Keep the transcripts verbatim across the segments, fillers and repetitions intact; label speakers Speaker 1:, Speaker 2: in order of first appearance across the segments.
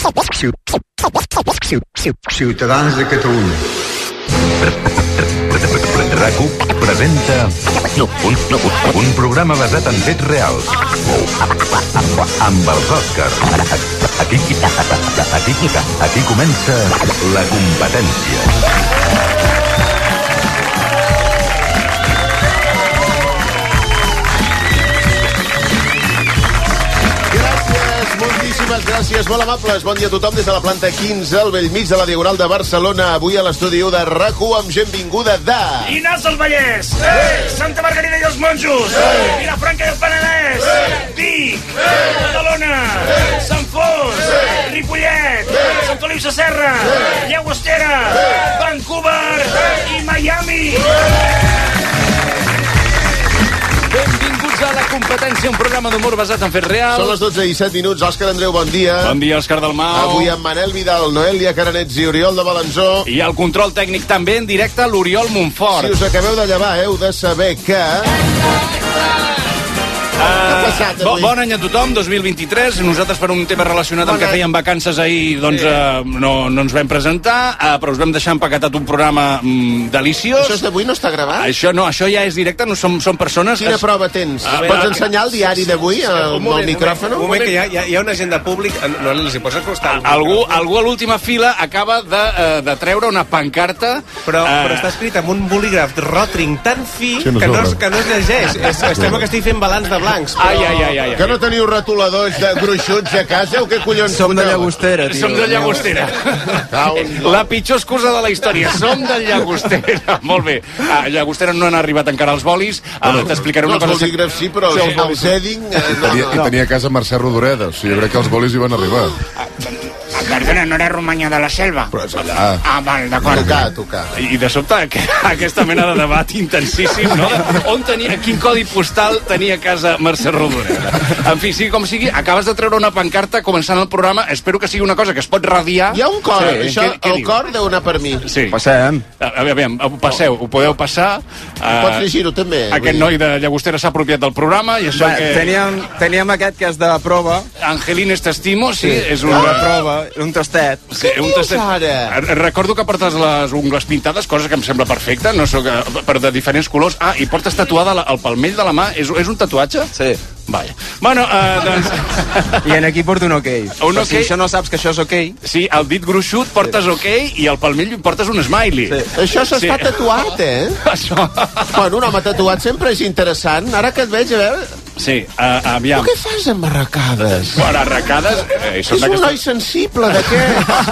Speaker 1: Ciutadans de Catalunya.
Speaker 2: RAC1 presenta un, un programa basat en fets reals amb els Oscars. Aquí, aquí, aquí comença la competència.
Speaker 3: Moltíssimes gràcies, molt amables. Bon dia a tothom des de la planta quinze, al bell mig de la Diagonal de Barcelona. Avui a l'estudi u de RAC u amb gent vinguda de...
Speaker 4: Llinars del Vallès, hey! Santa Margarida i els Monjos, hey! Vilafranca i el Penedès, hey! Vic, hey! Badalona, hey! Sant Fos, hey! Ripollet, hey! Sant Feliu Sasserra, hey! Llagostera, hey! Vancouver hey! I Miami.
Speaker 5: Benvinguts a La Competència, un programa d'humor basat en fets reals.
Speaker 3: Són les dotze i set minuts. Òscar Andreu, bon dia.
Speaker 5: Bon dia, Òscar Dalmau.
Speaker 3: Avui amb Manel Vidal, Noelia Caranets i Oriol de Balanzó.
Speaker 5: I el control tècnic també en directe, l'Oriol Montfort.
Speaker 3: Si us acabeu de llevar, heu de saber que...
Speaker 5: Uh, bo, bon any a tothom, dos mil vint-i-tres. Nosaltres, per un tema relacionat amb que fèiem vacances ahir, doncs uh, no, no ens vam presentar, uh, però us vam deixar empaquetat un programa mm, deliciós.
Speaker 3: Això és d'avui, no està gravat?
Speaker 5: Això no, això ja és directe, no som, som persones...
Speaker 3: Quina
Speaker 5: es...
Speaker 3: prova tens? Uh, Pots ensenyar el diari d'avui amb el micròfon?
Speaker 6: Un moment, que hi ha, hi ha una gent de públic... No els hi pots acostar.
Speaker 5: Algú, algú a l'última fila acaba de, uh, de treure una pancarta...
Speaker 6: Però,
Speaker 5: uh,
Speaker 6: però està escrit amb un bolígraf Rotring tan fi
Speaker 3: sí, no
Speaker 6: que, no es, que no es llegeix. Es, estem que estic fent balanç de blancs. Però...
Speaker 5: Ai, ai, ai, ai, ai.
Speaker 3: Que no teniu retoladors de gruixuts a casa o què collons?
Speaker 7: Som de Llagostera, tio.
Speaker 5: Som de Llagostera. La pitjor excusa de la història. Som de Llagostera. Molt bé. A Llagostera no han arribat encara els bolis. Uh, T'explicaré una
Speaker 3: no,
Speaker 5: cosa...
Speaker 3: Els bolígrafs sí, però sí, el Zeding... Eh, no,
Speaker 8: tenia,
Speaker 3: no.
Speaker 8: tenia a casa Mercè Rodoreda, o sigui, jo crec que els bolis hi van arribar.
Speaker 4: Ah, perdona, no era Romanya de la Selva?
Speaker 8: Però és allà.
Speaker 4: Ah, val, d'acord.
Speaker 3: Tocar, tocar.
Speaker 5: I de sobte aquesta mena de debat intensíssim, no? On tenia, quin codi postal tenia a casa Mercè Rodoreda? En fi, sigui com sigui, acabes de treure una pancarta començant el programa. Espero que sigui una cosa que es pot radiar.
Speaker 3: Hi ha un cor,
Speaker 5: Sí,
Speaker 3: això,
Speaker 5: què- què
Speaker 3: el
Speaker 5: diu?
Speaker 3: cor deu anar per mi.
Speaker 5: Sí.
Speaker 7: Passem.
Speaker 5: A, a veure, passeu, ho podeu passar.
Speaker 3: Pots
Speaker 5: Uh,
Speaker 3: llegir-ho també.
Speaker 5: aquest noi de Llagostera s'ha apropiat del programa i això
Speaker 7: Va,
Speaker 5: que...
Speaker 7: teníem, teníem aquest que és de prova.
Speaker 5: Angelines T'estimo, sí, és un...
Speaker 7: De prova, un tastet.
Speaker 5: Sí, un
Speaker 3: dius
Speaker 5: tastet.
Speaker 3: ara?
Speaker 5: Recordo que portes les ungles pintades, cosa que em sembla perfecta, no soc, però de diferents colors. Ah, i portes tatuada la, el palmell de la mà. És, és un tatuatge?
Speaker 7: Sí.
Speaker 5: Vaja. Bueno, uh, doncs...
Speaker 7: I en aquí porto un ok.
Speaker 5: Un
Speaker 7: Per
Speaker 5: ok.
Speaker 7: Si això no saps que això és ok...
Speaker 5: Sí, el dit gruixut portes ok i al palmell portes un smiley.
Speaker 7: Sí.
Speaker 3: Això s'està
Speaker 5: Sí.
Speaker 3: tatuat, eh?
Speaker 5: Això...
Speaker 3: Bueno, un home tatuat sempre és interessant. Ara que et veig, a veure...
Speaker 5: Sí, uh, aviam.
Speaker 3: Tu què fas amb arracades?
Speaker 5: Bueno, arracades... Eh, són
Speaker 3: És un
Speaker 5: d'aquesta-
Speaker 3: noi sensible, de què?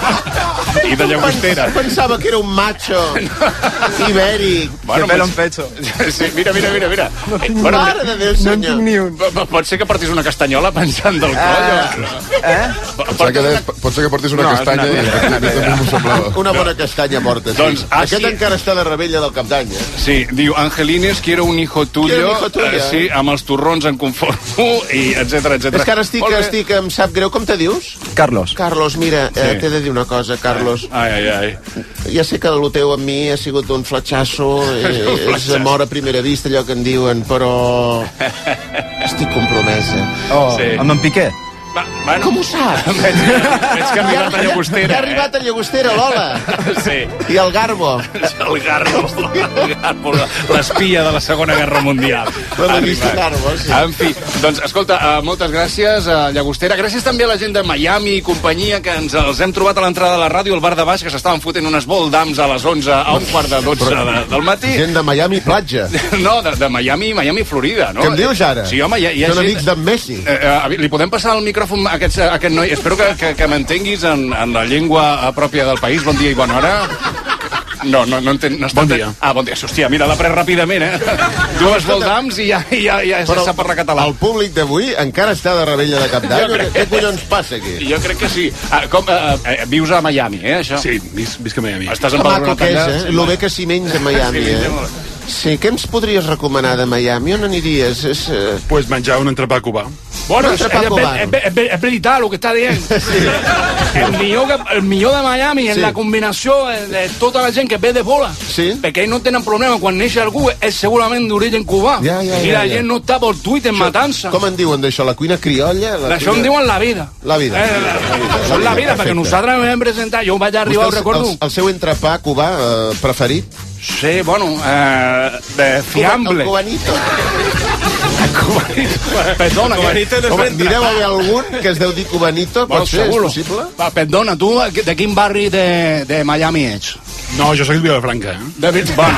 Speaker 5: I de Llagostera.
Speaker 3: Pensava que era un macho ibèric.
Speaker 5: Bueno,
Speaker 7: que pelo
Speaker 5: pues-
Speaker 7: en pecho.
Speaker 5: Sí, mira, mira, mira, mira. No
Speaker 3: Eh, Mare de Déu,
Speaker 7: No en tinc
Speaker 3: senyor.
Speaker 7: ni un.
Speaker 5: Pot ser que portis una castanyola pensant del coll.
Speaker 7: Eh?
Speaker 8: Pensava que deies, pot ser que portis una
Speaker 7: No,
Speaker 8: castanya
Speaker 7: és
Speaker 8: i
Speaker 7: una-
Speaker 8: a mi també m'ho semblava.
Speaker 3: Una bona castanya porta, sí.
Speaker 5: Doncs, ah,
Speaker 3: Aquest
Speaker 5: sí.
Speaker 3: encara està de rebella del Cap d'Any, eh?
Speaker 5: Sí, diu, Angelines, quiero un hijo tuyo.
Speaker 3: Quiero un hijo tuyo,
Speaker 5: Eh, sí, amb els torrons en conformo, i etcètera, etcètera.
Speaker 3: És que ara estic,
Speaker 5: Molt bé.
Speaker 3: estic, em sap greu, com te dius?
Speaker 7: Carlos.
Speaker 3: Carlos, mira, eh,
Speaker 5: Sí.
Speaker 3: t'he de dir una cosa, Carlos.
Speaker 5: Ai, ai, ai.
Speaker 3: Ja sé que el teu amb mi ha sigut un fletxasso, eh, és amor a primera vista, allò que en diuen, però estic compromesa.
Speaker 7: Oh,
Speaker 5: Sí.
Speaker 7: amb en Piqué.
Speaker 5: Va, bueno.
Speaker 3: Com ho saps?
Speaker 5: Veig, veig que ha arribat a Llagostera.
Speaker 3: Ja ha arribat a Llagostera, l'Ola.
Speaker 5: Sí.
Speaker 3: I el Garbo.
Speaker 5: El Garbo, el Garbo, l'espia de la Segona Guerra Mundial.
Speaker 3: La
Speaker 5: Ha
Speaker 3: revista
Speaker 5: arribat.
Speaker 3: Garbo, sí.
Speaker 5: En fi, doncs, escolta, uh, moltes gràcies a Llagostera. Gràcies també a la gent de Miami i companyia, que ens els hem trobat a l'entrada de la ràdio, al bar de baix, que s'estaven fotent unes voldams a les onze, a un quart de dotze de, del matí.
Speaker 3: Gent de Miami Platja.
Speaker 5: No, de, de Miami, Miami, Florida, no?
Speaker 3: Què em dius ara?
Speaker 5: Sí, home, hi ha, hi ha
Speaker 3: Són
Speaker 5: gent...
Speaker 3: amics d'en Messi.
Speaker 5: Eh, eh, li podem passar el micròfon a aquest, a aquest noi? Espero que, que, que m'entenguis en, en la llengua pròpia del país. Bon dia i bona hora. No, no, no, enten, no està
Speaker 7: Bon dia.
Speaker 5: Ah, bon dia. Hòstia, mira, l'ha pres ràpidament, eh? Dues voldams i ja, ja, ja se sap parlar català.
Speaker 3: El públic d'avui encara està de rebella de Cap d'Any.
Speaker 5: Jo crec
Speaker 3: Què collons passa aquí?
Speaker 5: Jo crec que sí. Ah, com, eh, eh, vius a Miami, eh, això?
Speaker 6: Sí, vis, visc a Miami.
Speaker 5: Estàs
Speaker 3: Que
Speaker 5: en
Speaker 3: maco que és,
Speaker 5: allà?
Speaker 3: eh? Lo bé que s'hi menja a Miami,
Speaker 5: Sí,
Speaker 3: eh? Sí, què ens podries recomanar de Miami? On aniries? És, eh...
Speaker 6: Pues menjar un entrepà cubà.
Speaker 5: Bueno,
Speaker 3: Un
Speaker 5: és,
Speaker 3: entrepà
Speaker 5: és,
Speaker 3: cubano.
Speaker 5: és, és, és veritat el que està dient.
Speaker 3: Sí.
Speaker 5: el millor, que, el millor de Miami és
Speaker 3: Sí.
Speaker 5: la combinació de tota la gent que ve de bola.
Speaker 3: Sí.
Speaker 5: Perquè ells no tenen problema. Quan neix algú és segurament d'origen cubà.
Speaker 3: Ja, ja,
Speaker 5: I
Speaker 3: ja,
Speaker 5: la
Speaker 3: ja.
Speaker 5: gent no està per Twitter matant-se.
Speaker 3: Com en diuen d'això? La cuina criolla? La
Speaker 5: Això
Speaker 3: cuina...
Speaker 5: en diuen la vida.
Speaker 3: La vida.
Speaker 5: Eh, la, són la vida, perquè
Speaker 3: Perfecte.
Speaker 5: nosaltres vam presentar, jo vaig arribar, ho
Speaker 3: Vostè,
Speaker 5: recordo.
Speaker 3: el, el seu entrepà cubà eh, preferit?
Speaker 5: Sí, bueno, eh, de fiambre.
Speaker 3: El cubanito.
Speaker 5: Perdona,
Speaker 6: Cubanito no és
Speaker 3: Home,
Speaker 6: ben
Speaker 3: direu haver algun que es deu dir cubanito?
Speaker 5: Bueno,
Speaker 3: Pot ser, és
Speaker 5: seguro.
Speaker 3: possible?
Speaker 5: Va, perdona, tu de, de quin barri de, de Miami ets?
Speaker 4: No, jo soc de Vilafranca. Eh?
Speaker 5: De Vil- Bueno.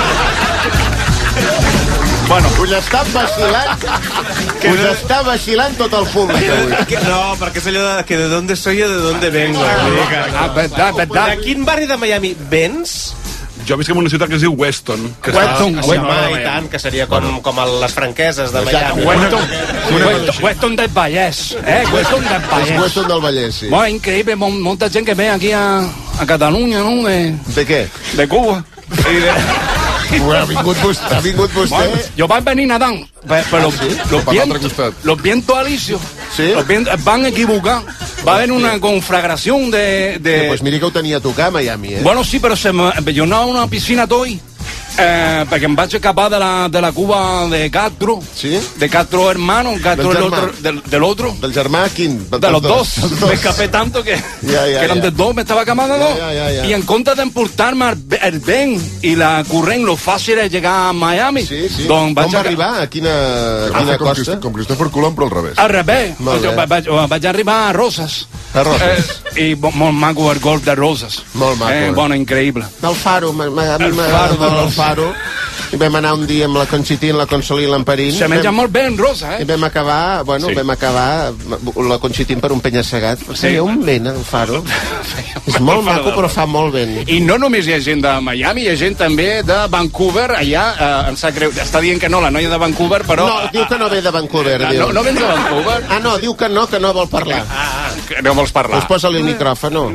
Speaker 5: bueno,
Speaker 3: Us està vacilant, us està vacilant tot el públic avui.
Speaker 6: Que- No, perquè és allò de que de dónde soy o de dónde vengo. Vull dir que-
Speaker 5: ah, verdad, verdad.
Speaker 6: De quin barri de Miami vens?
Speaker 4: Jo visc en una ciutat que es diu Weston. Que
Speaker 5: Weston,
Speaker 4: està,
Speaker 6: Sí,
Speaker 5: Weston,
Speaker 6: home, i tant, que seria com, com el, les franqueses de Miami.
Speaker 5: Weston, Weston, Weston del Vallès, eh? Weston del
Speaker 3: És
Speaker 5: Vallès.
Speaker 3: Weston del Vallès, sí.
Speaker 5: Bueno, increïble, mon, molta gent que ve aquí a, a Catalunya, no? De,
Speaker 3: De què?
Speaker 5: de Cuba. I de,
Speaker 3: Ha vingut vostè. Ha vingut vostè.
Speaker 5: bueno, yo van a venir nadando, pe- pero los, los
Speaker 8: Per l'altre
Speaker 5: vientos,
Speaker 8: costat.
Speaker 5: los vientos alisios,
Speaker 3: Sí.
Speaker 5: los vientos van a equivocar. Va a haber una conflagración de... de
Speaker 3: Pues mira que ho tenia a tocar a Miami, eh?
Speaker 5: Bueno, sí, però se me, jo anava a una piscina toi, eh, perquè em vaig escapar de la, de la Cuba de Castro,
Speaker 3: Sí?
Speaker 5: de Castro hermano, Castro
Speaker 3: Del
Speaker 5: el
Speaker 3: germà.
Speaker 5: otro, del, del otro,
Speaker 3: Del germà, quin?
Speaker 5: de los dos. Me escapé tanto que,
Speaker 3: Ja, ja,
Speaker 5: que eran
Speaker 3: ja.
Speaker 5: de dos, me estaba acabando de dos.
Speaker 3: Ja, ja, ja, ja.
Speaker 5: Y en comptes d'emportar-me el, el vent i la corrent, lo fàcil és llegar a Miami.
Speaker 3: Sí, sí.
Speaker 5: Doncs vaig
Speaker 3: Com va
Speaker 5: aca-
Speaker 3: arribar? A quina, a
Speaker 8: Ah,
Speaker 3: quina
Speaker 8: com,
Speaker 3: costa?
Speaker 8: Crist com Cristòfor Colom, però al revés.
Speaker 5: Al revés.
Speaker 3: Molt bé.
Speaker 5: Jo vaig, vaig arribar a Roses.
Speaker 3: A Roses.
Speaker 5: Eh, I bo- molt maco el golf de Roses.
Speaker 3: Molt maco,
Speaker 5: Eh,
Speaker 3: eh?
Speaker 5: bueno, increïble.
Speaker 3: Del Faro, m'ha- m'ha- a mi
Speaker 5: El
Speaker 3: m'agrada
Speaker 5: Faro,
Speaker 3: molt el
Speaker 5: doncs.
Speaker 3: Faro. I vam anar un dia amb la Conchitín, la Consolí i l'Amperín.
Speaker 5: Se menja
Speaker 3: Vam-
Speaker 5: molt bé en Rosa,
Speaker 3: I
Speaker 5: eh?
Speaker 3: vam acabar, bueno,
Speaker 5: Sí.
Speaker 3: sí. vam acabar la Conchitín per un penya-segat. Feia un vent, el Faro. És molt maco, però fa molt vent.
Speaker 5: I no només hi ha gent de Miami, hi ha gent també de Vancouver, allà, eh, em sap greu, està dient que no, la noia de Vancouver, però...
Speaker 3: No, diu que no ve de Vancouver,
Speaker 5: Ah,
Speaker 3: diu.
Speaker 5: no, no vens de Vancouver?
Speaker 3: Ah, no, diu que no, que no vol parlar.
Speaker 5: Ah, que no vols parlar.
Speaker 3: Pues posa-li el micròfon.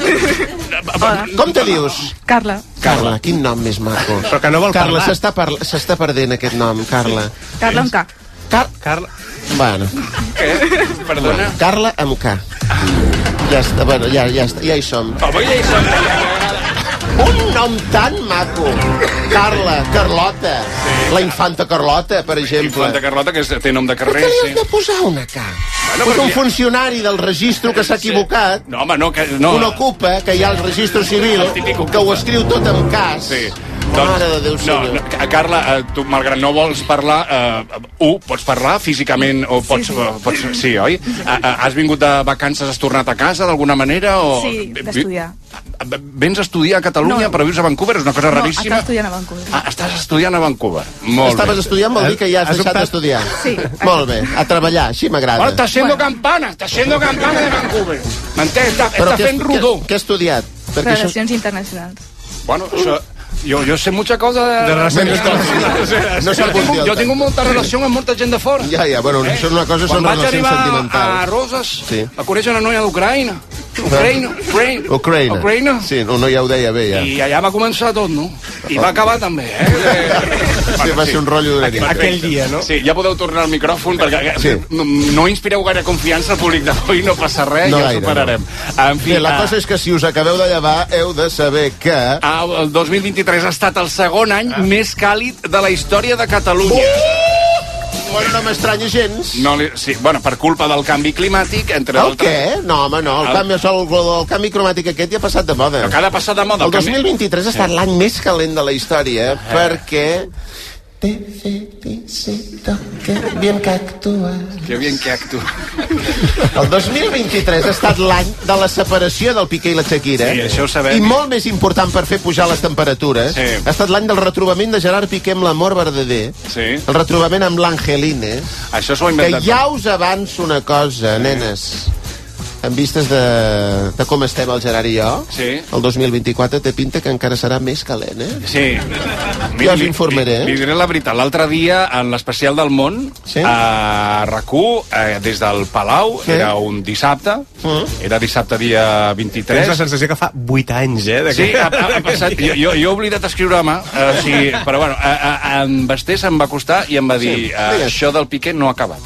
Speaker 3: Com te dius?
Speaker 9: Carla.
Speaker 3: Carla, quin nom més maco.
Speaker 6: Però que no vol
Speaker 3: Carla,
Speaker 6: parlar.
Speaker 3: s'està parla- s'està perdent aquest nom, Carla.
Speaker 9: Carla amb K.
Speaker 3: Car
Speaker 6: Carla.
Speaker 3: bueno,
Speaker 5: Què? Perdona?
Speaker 3: Carla amb K. Ja està, bueno, ja, ja, està, ja hi som.
Speaker 5: Home, ja hi som.
Speaker 3: Un nom tan maco. Carla, Carlota. La infanta Carlota, per exemple.
Speaker 5: Infanta Carlota, que és- té nom de
Speaker 3: Per què
Speaker 5: carrer,
Speaker 3: li has
Speaker 5: sí.
Speaker 3: de posar una K?
Speaker 5: Bueno,
Speaker 3: Pues un
Speaker 5: perquè-
Speaker 3: funcionari del registre que s'ha equivocat,
Speaker 5: No, home, no, que... No.
Speaker 3: un ocupa, que hi ha el registre civil,
Speaker 5: El típic ocupa.
Speaker 3: que ho escriu tot amb cas.
Speaker 5: Sí.
Speaker 3: Mare de Déu,
Speaker 5: no,
Speaker 3: senyor.
Speaker 5: no, Carla, eh, tu, malgrat no vols parlar, eh, u, pots parlar físicament, o pots... Sí, sí. pots, sí oi? Eh, eh, has vingut de vacances, has tornat a casa d'alguna manera? O...
Speaker 9: Sí, d'estudiar.
Speaker 5: Vens a estudiar a Catalunya,
Speaker 9: No.
Speaker 5: però vius a Vancouver, és una cosa
Speaker 9: No,
Speaker 5: raríssima.
Speaker 9: estava estudiant a Vancouver.
Speaker 5: Ah, estàs estudiant a Vancouver. Molt
Speaker 3: Estaves
Speaker 5: bé.
Speaker 3: estudiant, vol dir que ja has,
Speaker 6: Has
Speaker 3: deixat
Speaker 6: optat?
Speaker 3: d'estudiar.
Speaker 9: Sí.
Speaker 3: Molt bé, a treballar, així m'agrada.
Speaker 5: Bueno, està haciendo
Speaker 9: Bueno.
Speaker 5: campana, està haciendo campana de Vancouver. M'entens? Està,
Speaker 3: Però
Speaker 5: està
Speaker 3: què,
Speaker 5: fent rodó.
Speaker 3: què, què ha estudiat? Perquè això...
Speaker 9: Relacions internacionals.
Speaker 5: Bueno, això... Jo, jo sé mucha cosa de...
Speaker 6: De relacions
Speaker 3: internacionals. No
Speaker 5: jo,
Speaker 3: s'apunti
Speaker 5: tinc,
Speaker 3: al
Speaker 5: jo
Speaker 3: tant.
Speaker 5: tinc molta relació amb molta gent de fora.
Speaker 3: Ja, ja, bueno, això és una cosa,
Speaker 5: Quan
Speaker 3: són
Speaker 5: vaig
Speaker 3: relacions
Speaker 5: arribar a
Speaker 3: sentimentals.
Speaker 5: Roses,
Speaker 3: Sí.
Speaker 5: va conèixer una noia d'Ucraïna. Ucraïna, Ucraïna.
Speaker 3: Ucraïna.
Speaker 5: Ucraïna.
Speaker 3: Sí, no, no, ja ho deia bé, ja.
Speaker 5: I allà va començar tot, no? I va acabar també, eh?
Speaker 3: Sí, va ser un rotllo d'una nit.
Speaker 6: Aquell dia, no?
Speaker 5: Sí, ja podeu tornar al micròfon perquè
Speaker 3: Sí.
Speaker 5: no, no inspireu gaire confiança al públic d'avui, no passa res,
Speaker 3: No
Speaker 5: ja ho
Speaker 3: gaire,
Speaker 5: superarem. En fi,
Speaker 3: Bé, la
Speaker 5: ah,
Speaker 3: cosa és que si us acabeu de llevar, heu de saber que...
Speaker 5: ah, el dos mil vint-i-tres ha estat el segon any més càlid de la història de Catalunya.
Speaker 3: Bueno, no m'estranya gens.
Speaker 5: No li, sí, bueno, per culpa del canvi climàtic, entre
Speaker 3: El
Speaker 5: altres...
Speaker 3: què? No, home, no. El,
Speaker 5: El-
Speaker 3: canvi, el, el, el canvi cromàtic aquest ja ha passat de moda.
Speaker 5: Però que ha de passar de moda.
Speaker 3: El dos
Speaker 5: canvi-
Speaker 3: mil vint-i-tres ha estat l'any més calent de la història, perquè... Te felicito, que bien que actúas.
Speaker 5: Que bien que actua.
Speaker 3: El dos mil vint-i-tres ha estat l'any de la separació del Piqué i la Shakira.
Speaker 5: Sí, això ho sabem.
Speaker 3: I molt més important per fer pujar les temperatures,
Speaker 5: Sí.
Speaker 3: ha estat l'any del retrobament de Gerard Piqué amb l'amor verdader,
Speaker 5: Sí.
Speaker 3: el retrobament amb l'Angelines,
Speaker 5: Això s'ho ha
Speaker 3: que
Speaker 5: inventat.
Speaker 3: ja us avanço una cosa, nenes. En vistes de, de com estem el Gerard i jo,
Speaker 5: Sí.
Speaker 3: el dos mil vint-i-quatre té pinta que encara serà més calent, eh?
Speaker 5: Sí.
Speaker 3: Ja us informaré.
Speaker 5: Li, li diré la veritat. L'altre dia, en l'especial del món,
Speaker 3: Sí.
Speaker 5: a RAC u, eh, des del Palau,
Speaker 3: Sí.
Speaker 5: era un dissabte,
Speaker 3: Mm.
Speaker 5: era dissabte dia
Speaker 6: Tens
Speaker 5: vint-i-tres.
Speaker 6: la sensació que fa vuit anys, eh? de
Speaker 5: Sí,
Speaker 6: que-
Speaker 5: ha, ha passat. Jo, jo, jo he oblidat escriure a mà, eh, sí, però bueno, a, a, a en Basté se'm va acostar i em va dir
Speaker 3: Sí,
Speaker 5: eh,
Speaker 3: digues.
Speaker 5: això del Piqué no ha acabat, eh?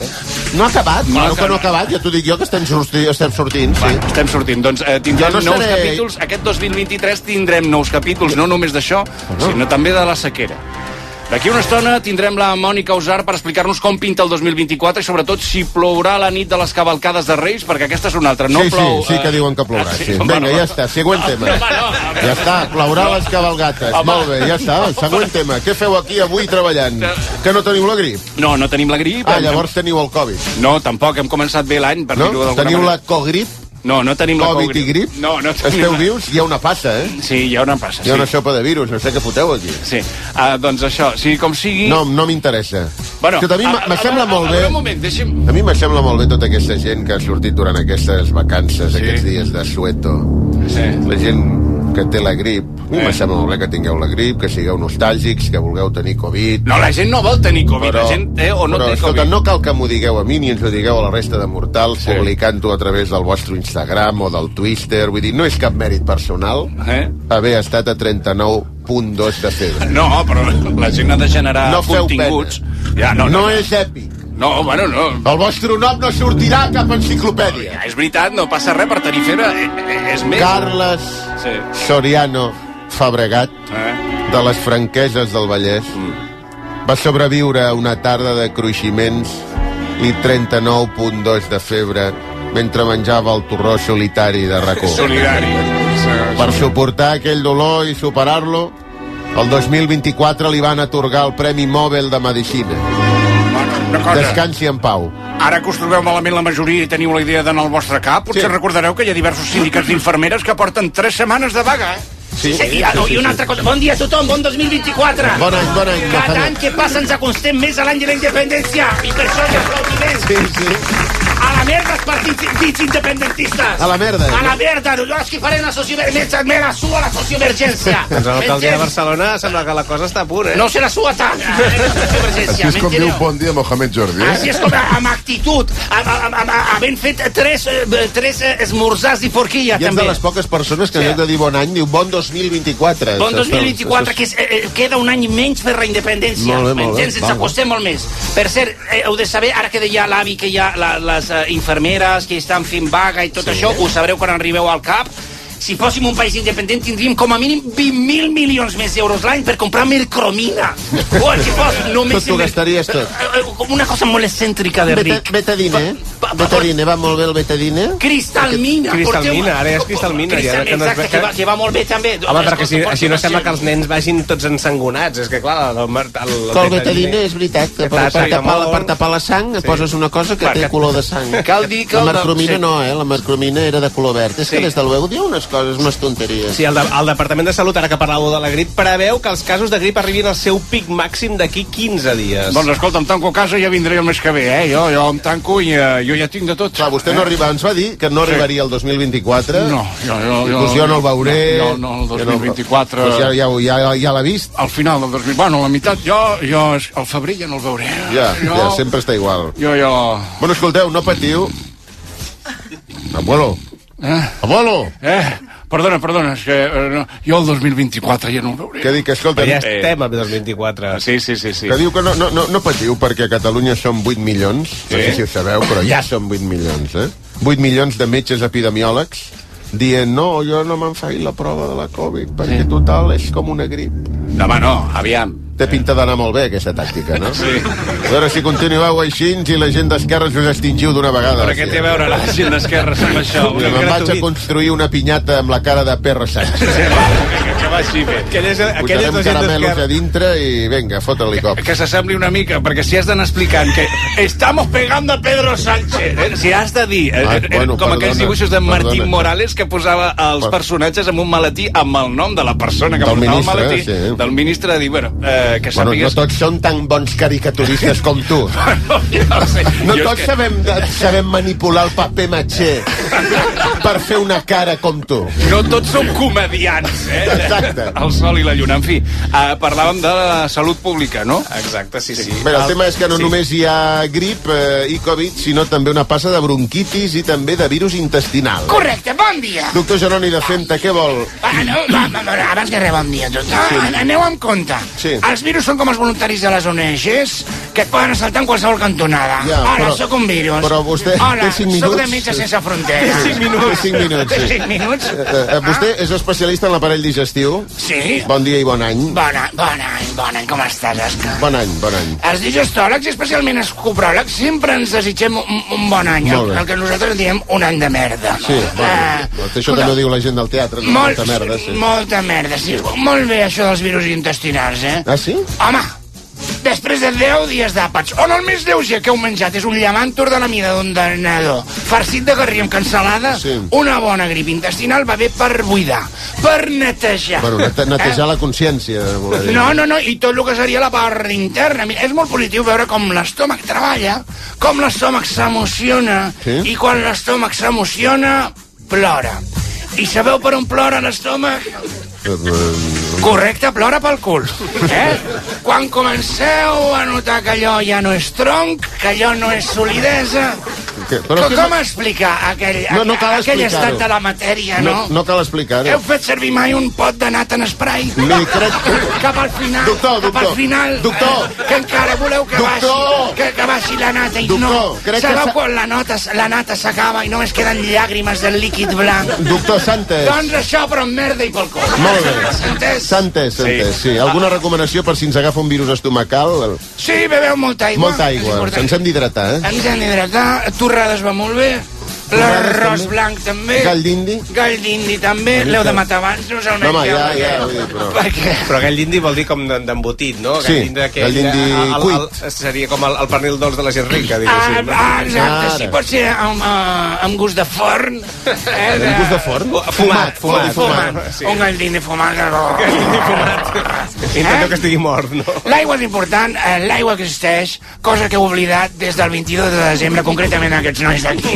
Speaker 3: No ha acabat?
Speaker 5: No,
Speaker 3: Claro que
Speaker 5: que
Speaker 3: no ha
Speaker 5: no.
Speaker 3: acabat, ja t'ho dic jo, que estem sortint, estem sortint,
Speaker 5: Va,
Speaker 3: sí.
Speaker 5: estem sortint. Doncs eh, tindrem
Speaker 3: Jo no
Speaker 5: nous
Speaker 3: seré-
Speaker 5: capítols. Aquest dos mil vint-i-tres tindrem nous capítols, no només d'això, sinó també de la sequera. D'aquí una estona tindrem la Mònica Usar per explicar-nos com pinta el dos mil vint-i-quatre i sobretot si plourà la nit de les cavalcades de Reis, perquè aquesta és una altra. No
Speaker 3: sí,
Speaker 5: plou,
Speaker 3: sí, sí que
Speaker 5: eh,
Speaker 3: diuen que plourà,
Speaker 5: ah, sí,
Speaker 3: sí.
Speaker 5: home,
Speaker 3: Vinga,
Speaker 5: no.
Speaker 3: ja està, següent tema.
Speaker 5: Home, no.
Speaker 3: Ja està, plourà les cavalgates.
Speaker 5: Home.
Speaker 3: Molt bé, ja està. Següent tema. Què feu aquí avui treballant? Que no teniu la grip?
Speaker 5: No, no tenim la grip.
Speaker 3: Ah, llavors teniu el Covid.
Speaker 5: No, tampoc, hem començat bé l'any, per
Speaker 3: No?
Speaker 5: dir-ho d'alguna
Speaker 3: Teniu
Speaker 5: manera.
Speaker 3: la cogrip?
Speaker 5: No, no tenim la
Speaker 3: Covid i grip?
Speaker 5: No, no tenim
Speaker 3: Esteu
Speaker 5: la-
Speaker 3: vius? Hi ha una passa, eh?
Speaker 5: Sí, hi ha una passa,
Speaker 3: Hi ha una
Speaker 5: sí.
Speaker 3: sopa de virus, no sé què foteu aquí.
Speaker 5: Sí, uh, doncs això, sí, com sigui...
Speaker 3: No, no m'interessa.
Speaker 5: Bueno,
Speaker 3: que a mi
Speaker 5: a-
Speaker 3: me
Speaker 5: a-
Speaker 3: sembla
Speaker 5: a-
Speaker 3: molt
Speaker 5: a-
Speaker 3: bé...
Speaker 5: a- Un moment, deixi'm...
Speaker 3: A mi me sembla molt bé tota aquesta gent que ha sortit durant aquestes vacances,
Speaker 5: Sí.
Speaker 3: aquests dies de sueto.
Speaker 5: Sí.
Speaker 3: La gent que té la grip. A mi
Speaker 5: Eh.
Speaker 3: me sembla molt bé que tingueu la grip, que sigueu nostàlgics, que vulgueu tenir Covid.
Speaker 5: No, la gent no vol tenir Covid, la gent té o no
Speaker 3: però,
Speaker 5: té
Speaker 3: escolta,
Speaker 5: Covid.
Speaker 3: no cal que m'ho digueu a mi ni ens ho digueu a la resta de mortals,
Speaker 5: Sí.
Speaker 3: publicant-ho a través del vostre Instagram o del Twitter. Vull dir, no és cap mèrit personal
Speaker 5: Eh?
Speaker 3: haver estat a trenta-nou coma dos de febre.
Speaker 5: No, però la gent ha de generar
Speaker 3: No feu
Speaker 5: continguts.
Speaker 3: pena.
Speaker 5: Ja, no, no,
Speaker 3: no és èpic.
Speaker 5: No, bueno, no.
Speaker 3: El vostre nom no sortirà a cap enciclopèdia.
Speaker 5: Ja, és veritat, no passa res per tenir febre. Eh, eh, És més...
Speaker 3: Carles
Speaker 5: Sí.
Speaker 3: Soriano Fabregat,
Speaker 5: Eh?
Speaker 3: de les Franqueses del Vallès, va sobreviure a una tarda de cruiximents i trenta-nou coma dos de febre mentre menjava el torró solitari de racó.
Speaker 5: Solidari.
Speaker 3: Per suportar aquell dolor i superar-lo, el dos mil vint-i-quatre li van atorgar el Premi Nobel de Medicina.
Speaker 5: Una cosa,
Speaker 3: Descansi en pau.
Speaker 5: ara que us trobeu malament la majoria i teniu la idea d'anar al vostre cap, potser
Speaker 3: Sí.
Speaker 5: recordareu que hi ha diversos sindicats d'infermeres que porten tres setmanes de vaga, eh?
Speaker 3: Sí,
Speaker 10: Sí, i, i una altra cosa. Bon dia a tothom, bon dos mil vint-i-quatre.
Speaker 3: Bon any, bon any.
Speaker 10: Cada
Speaker 3: Nazaret.
Speaker 10: any que passa ens acostem més a l'any de la independència. I per això hi ha aplaudiments.
Speaker 3: Sí, sí.
Speaker 10: A la merda els partits, partits independentistes.
Speaker 3: A la merda.
Speaker 10: A la merda. No, és que farem la sociovergència. Me la sua la sociovergència.
Speaker 6: Doncs a l'alcaldia de
Speaker 10: M'entens?
Speaker 6: Barcelona sembla que la cosa està a punt, eh?
Speaker 10: No se la sua tant. La sociovergència,
Speaker 8: Així és com diu
Speaker 10: m'enteneu?
Speaker 8: bon dia Mohamed Jordi,
Speaker 10: Així
Speaker 8: eh?
Speaker 10: és com, amb actitud, amb, amb, amb, havent fet tres, eh, tres eh, esmorzars i forquilla,
Speaker 3: I ets de
Speaker 10: també.
Speaker 3: les poques persones que en lloc de dir bon any diu bon dos mil vint-i-quatre.
Speaker 10: Bon dos mil vint-i-quatre, que és, eh, eh, queda un any menys per la independència.
Speaker 3: Molt bé, molt bé.
Speaker 10: M'entens? Ens
Speaker 3: Val,
Speaker 10: acostem molt més. Per cert, eh, heu de saber, ara que deia l'avi que hi ha la, les eh, infermeres que estan fent vaga i tot sí. això, ho sabreu quan arribeu al cap. Si fóssim un país independent tindríem com a mínim vint mil milions més d'euros l'any per comprar mercromina. O si fos només...
Speaker 3: Tot t'ho gastaries tot.
Speaker 10: Eh, eh, Una cosa molt excèntrica de ric.
Speaker 3: Betadine,
Speaker 10: Pa- pa-
Speaker 3: Betadine, va molt bé el Betadine?
Speaker 10: Cristalmina.
Speaker 6: Cristalmina, ara ja és cristalmina, ja, que no es
Speaker 10: Exacte,
Speaker 6: ve-
Speaker 10: que, va, que va molt bé també.
Speaker 6: Home, perquè així,
Speaker 10: Escolta,
Speaker 6: així no sembla que
Speaker 10: portacions.
Speaker 6: els nens vagin tots ensangonats. És que, clar, el, el, el,
Speaker 3: Que el betadine és veritat, que per,
Speaker 6: Està
Speaker 3: per, tapar, la,
Speaker 6: molt.
Speaker 3: per tapar la sang sí. poses una cosa que té
Speaker 5: Perquè-
Speaker 3: color de sang.
Speaker 5: Cal dir que
Speaker 3: La
Speaker 5: el de-
Speaker 3: mercromina
Speaker 5: sí.
Speaker 3: no, eh? La mercromina era de color verd. És
Speaker 5: Sí.
Speaker 3: que des de luego diu unes coses, unes tonteries.
Speaker 6: Sí, el, de, el Departament de Salut, ara que parlàveu de la grip, preveu que els casos de grip arribin al seu pic màxim d'aquí quinze dies.
Speaker 5: Doncs escolta, em tanco a casa i ja vindré el mes que ve, eh? Jo, jo em tanco i eh, jo ja tinc de tot.
Speaker 3: Clar, vostè no arriba, ens va dir que no
Speaker 5: Sí.
Speaker 3: arribaria el dos mil vint-i-quatre.
Speaker 5: No, jo, jo, jo,
Speaker 3: Doncs jo no el veuré.
Speaker 5: No, no, el dos mil vint-i-quatre...
Speaker 3: Doncs ja, ja, ja, ja l'ha vist.
Speaker 5: Al final del dos mil... Bueno, la meitat, jo, jo al febrer ja no el veuré.
Speaker 3: Ja,
Speaker 5: jo,
Speaker 3: ja, sempre està igual.
Speaker 5: Jo, jo...
Speaker 3: Bueno, escolteu, no patiu. Abuelo,
Speaker 5: Eh?
Speaker 3: abuelo.
Speaker 5: Eh? Perdona, perdona, és que eh, no, jo el dos mil vint-i-quatre ja no el veuré.
Speaker 3: Que dic, que escolta,
Speaker 6: Però ja
Speaker 3: que
Speaker 6: estem a dos mil vint-i-quatre.
Speaker 5: Sí, sí, sí, sí.
Speaker 3: diu que no, no, no, no patiu perquè a Catalunya som vuit milions, no sé si ho sabeu, però ja som vuit milions, eh? vuit milions de metges epidemiòlegs dient, no, jo no me'n faig la prova de la Covid, perquè
Speaker 5: Sí.
Speaker 3: total és com una grip.
Speaker 5: No, home, no, aviam.
Speaker 3: Té pinta d'anar molt bé, aquesta tàctica, no?
Speaker 5: Sí.
Speaker 3: A veure si continueu així i la gent d'esquerres us extingiu d'una vegada.
Speaker 5: Però què té a veure la gent d'esquerres amb això?
Speaker 3: Me'n vaig a construir una pinyata amb la cara de Pedro Sánchez.
Speaker 5: Que, que vagi bé.
Speaker 6: Aquelles, aquelles
Speaker 3: Posarem
Speaker 6: de gent
Speaker 3: caramelos a
Speaker 6: d'esquerra...
Speaker 3: dintre i vinga, fota-li cop.
Speaker 5: Que s'assembli una mica, perquè si has d'anar explicant que estamos pegando a Pedro Sánchez, eh? si has de dir, eh,
Speaker 3: Ah,
Speaker 5: eh,
Speaker 3: bueno,
Speaker 5: com aquells
Speaker 3: perdona,
Speaker 5: dibuixos de Martín
Speaker 3: perdona.
Speaker 5: Morales que posava els
Speaker 3: Per-
Speaker 5: personatges amb un maletí amb el nom de la persona que
Speaker 3: Del
Speaker 5: portava
Speaker 3: ministre,
Speaker 5: el maletí,
Speaker 3: sí.
Speaker 5: del ministre, de dir, bueno, eh, que
Speaker 3: Bueno, no
Speaker 5: sàpigues...
Speaker 3: tots són tan bons caricaturistes com tu.
Speaker 5: no, ja ho sé.
Speaker 3: No
Speaker 5: Jo és
Speaker 3: tots
Speaker 5: que-
Speaker 3: sabem, sabem manipular el paper matxer per fer una cara com tu.
Speaker 5: No tots som comedians, eh?
Speaker 3: Exacte. Exacte.
Speaker 5: El sol i la lluna. En fi, uh, parlàvem de la salut pública, no?
Speaker 6: Exacte, sí, sí.
Speaker 3: Bé, el tema és que no
Speaker 6: sí.
Speaker 3: només hi ha grip eh, i Covid, sinó també una passa de bronquitis i també de virus intestinal.
Speaker 10: Correcte, bon dia.
Speaker 3: Doctor Jeroni de Fenta, què vol?
Speaker 10: Va, no, va, va, va, abans que res, bon dia a tots. Sí. Aneu amb compte.
Speaker 3: Sí.
Speaker 10: Els virus són com els voluntaris de les O N Ges que et poden assaltar en qualsevol cantonada.
Speaker 3: Ja,
Speaker 10: Hola,
Speaker 3: però-
Speaker 10: sóc un virus.
Speaker 3: però vostè
Speaker 10: Hola,
Speaker 3: té cinc
Speaker 10: sóc
Speaker 3: minuts?
Speaker 10: de Metges Sense Fronteres.
Speaker 3: Té cinc minuts. Té cinc minuts,
Speaker 10: Té
Speaker 3: sí.
Speaker 10: cinc minuts?
Speaker 3: Eh, eh, vostè és especialista en l'aparell digestiu?
Speaker 10: Sí.
Speaker 3: Bon dia i bon any.
Speaker 10: Bon any, bon any, bon any. Com estàs, Òscar?
Speaker 3: Bon any, bon any.
Speaker 10: Els digestòlegs, i especialment els copròlegs, sempre ens desitgem un, un bon any,
Speaker 3: Molt
Speaker 10: el,
Speaker 3: bé.
Speaker 10: el que nosaltres diem un any de merda.
Speaker 3: Sí, bueno,
Speaker 10: Eh,
Speaker 3: això també ho diu la gent del teatre, no?
Speaker 10: molt,
Speaker 3: Molta merda, sí.
Speaker 10: Molta merda, sí. Molt bé, això dels virus intestinals, eh?
Speaker 3: Ah, sí?
Speaker 10: Home, després de deu dies d'àpats, on el més lleuger que heu menjat és un llamàntor de la mida d'un denador, farcit de garrí amb cansalada,
Speaker 3: Sí.
Speaker 10: una bona grip intestinal va bé per buidar, per netejar.
Speaker 3: Bueno, nete- netejar la consciència, voler dir.
Speaker 10: No, no, no, i tot el que seria la part interna. Mira, és molt positiu veure com l'estómac treballa, com l'estómac s'emociona,
Speaker 3: Sí?
Speaker 10: i quan l'estómac s'emociona, plora. I sabeu per on plora l'estómac? Correcte, plora pel cul. Eh? Quan comenceu a notar que allò ja no és tronc, que allò no és solidesa...
Speaker 3: Que-
Speaker 10: Però
Speaker 3: que-
Speaker 10: com explicar aquell,
Speaker 3: No, no cal
Speaker 10: aquell
Speaker 3: explicar-ho.
Speaker 10: estat de la matèria, no?
Speaker 3: No, no cal explicar-ho.
Speaker 10: Heu fet servir mai un pot de nata en spray?
Speaker 3: Ni crec...
Speaker 10: Cap al final,
Speaker 3: Doctor,
Speaker 10: cap al
Speaker 3: doctor,
Speaker 10: final,
Speaker 3: doctor.
Speaker 10: eh, que encara voleu que
Speaker 3: Doctor.
Speaker 10: baixi, que, que baixi la nata i
Speaker 3: Doctor,
Speaker 10: no.
Speaker 3: crec que
Speaker 10: Sabeu
Speaker 3: s'ha-
Speaker 10: quan la, nota, la nata s'acaba i només queden llàgrimes del líquid blanc?
Speaker 3: Doctor Santes.
Speaker 10: Doncs això, però amb merda i pel cul.
Speaker 3: Molt bé.
Speaker 10: S'ha entès?
Speaker 3: S'ha entès, s'ha entès, sí. Alguna recomanació per si ens agafa un virus estomacal?
Speaker 10: Sí, beveu molta aigua.
Speaker 3: Molta
Speaker 10: és
Speaker 3: aigua.
Speaker 10: important.
Speaker 3: Ens hem d'hidratar, eh?
Speaker 10: Ens hem d'hidratar, torrades va molt bé, l'arròs
Speaker 3: també.
Speaker 10: blanc també,
Speaker 3: Gall d'indi?
Speaker 10: gall d'indi també, l'heu de matar abans, no us el
Speaker 3: No, home,
Speaker 10: mengeu.
Speaker 3: ja,
Speaker 10: perquè-
Speaker 3: ja, vull dir, però...
Speaker 10: Perquè...
Speaker 6: Però gall d'indi vol dir com d'en- d'embotit, no?
Speaker 3: Sí,
Speaker 6: Gall d'indi aquell,
Speaker 3: gall d'indi
Speaker 6: eh, el- el-
Speaker 3: cuit.
Speaker 6: el- Seria com el, el pernil dolç de la gent rica,
Speaker 10: Ah,
Speaker 6: diguéssim. no?
Speaker 10: ah, exacte,
Speaker 3: Ara.
Speaker 10: sí, pot ser amb, uh, amb gust de forn. Eh,
Speaker 3: Amb gust de forn?
Speaker 6: Fumat, fumat.
Speaker 10: Fumat.
Speaker 6: Sí.
Speaker 10: Un gall d'indi fumat.
Speaker 6: Intento
Speaker 10: Eh?
Speaker 6: que estigui mort, no?
Speaker 10: L'aigua és important, eh, l'aigua existeix, cosa que heu oblidat des del vint-i-dos de desembre, concretament aquests nois d'aquí.